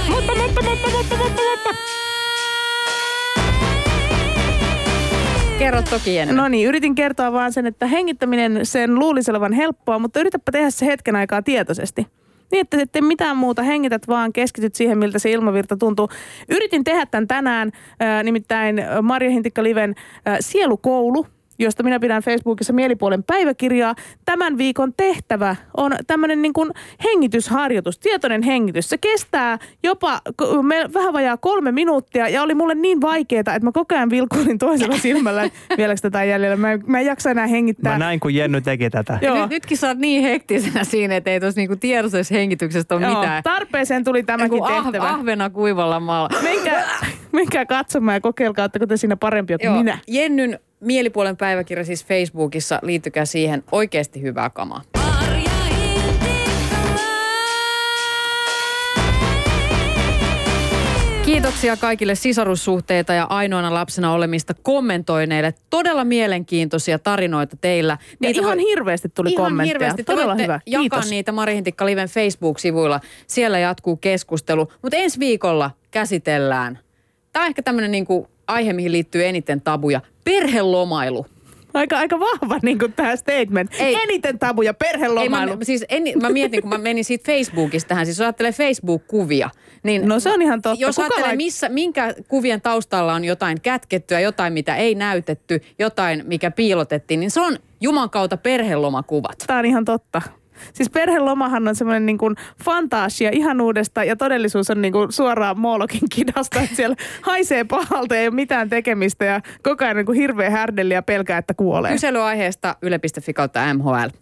Kerro toki ennen. No niin, yritin kertoa vaan sen, että hengittäminen sen luulisi olevan helppoa, mutta yritäpä tehdä se hetken aikaa tietoisesti. Niin, että et mitään muuta, hengität vaan, keskityt siihen, miltä se ilmavirta tuntuu. Yritin tehdä tämän tänään, nimittäin Marja Hintikka Liven Sielukoulu, josta minä pidän Facebookissa Mielipuolen päiväkirjaa. Tämän viikon tehtävä on tämmöinen niin kuin hengitysharjoitus, tietoinen hengitys. Se kestää jopa vähän vajaa 3 minuuttia ja oli mulle niin vaikeaa, että mä koko ajan vilkuilin toisella silmällä, vieläkö tätä jäljellä. Mä en jaksa enää hengittää. Mä näin, kun Jenny teki tätä. Nytkin sä oot niin hektisenä siinä, että ei tuossa niinku tiedosessa hengityksestä ole mitään. Tarpeeseen tuli tämäkin tehtävä. Ahvena kuivalla maalla. Menkää katsomaan ja kokeilkaa, että te siinä parempia kuin minä. Jennyn Mielipuolen päiväkirja siis Facebookissa, liittykää siihen, oikeasti hyvää kamaa. Kiitoksia kaikille sisarussuhteita ja ainoana lapsena olemista kommentoineille. Todella mielenkiintoisia tarinoita teillä. Ja ihan hirveästi tuli kommentteja. Hirveästi. Todella hyvä. Jakaa Kiitos. niitä Marja Hintikka Liven Facebook-sivuilla. Siellä jatkuu keskustelu. Mutta ensi viikolla käsitellään. Tämä on ehkä tämmöinen niinku aihe, mihin liittyy eniten tabuja. Perhelomailu. Aika vahva niin kuin tämä statement. Eniten tabuja, perhelomailu. Mä mietin, kun mä menin siitä Facebookista tähän, siis jos ajattelee Facebook-kuvia. Niin no se on ihan totta. Jos ajattelee, minkä kuvien taustalla on jotain kätkettyä, jotain mitä ei näytetty, jotain mikä piilotettiin, niin se on Juman kautta perhelomakuvat. Tämä on ihan totta. Siis perhelomahan on semmoinen niin kuin fantaasia ihanuudesta ja todellisuus on niin kuin suoraan Moolokin kidasta, että siellä haisee pahalta ja ei ole mitään tekemistä ja koko ajan niin kuin hirveä härdeli ja pelkää, että kuolee. Kyselyaiheesta yle.fi/MHL.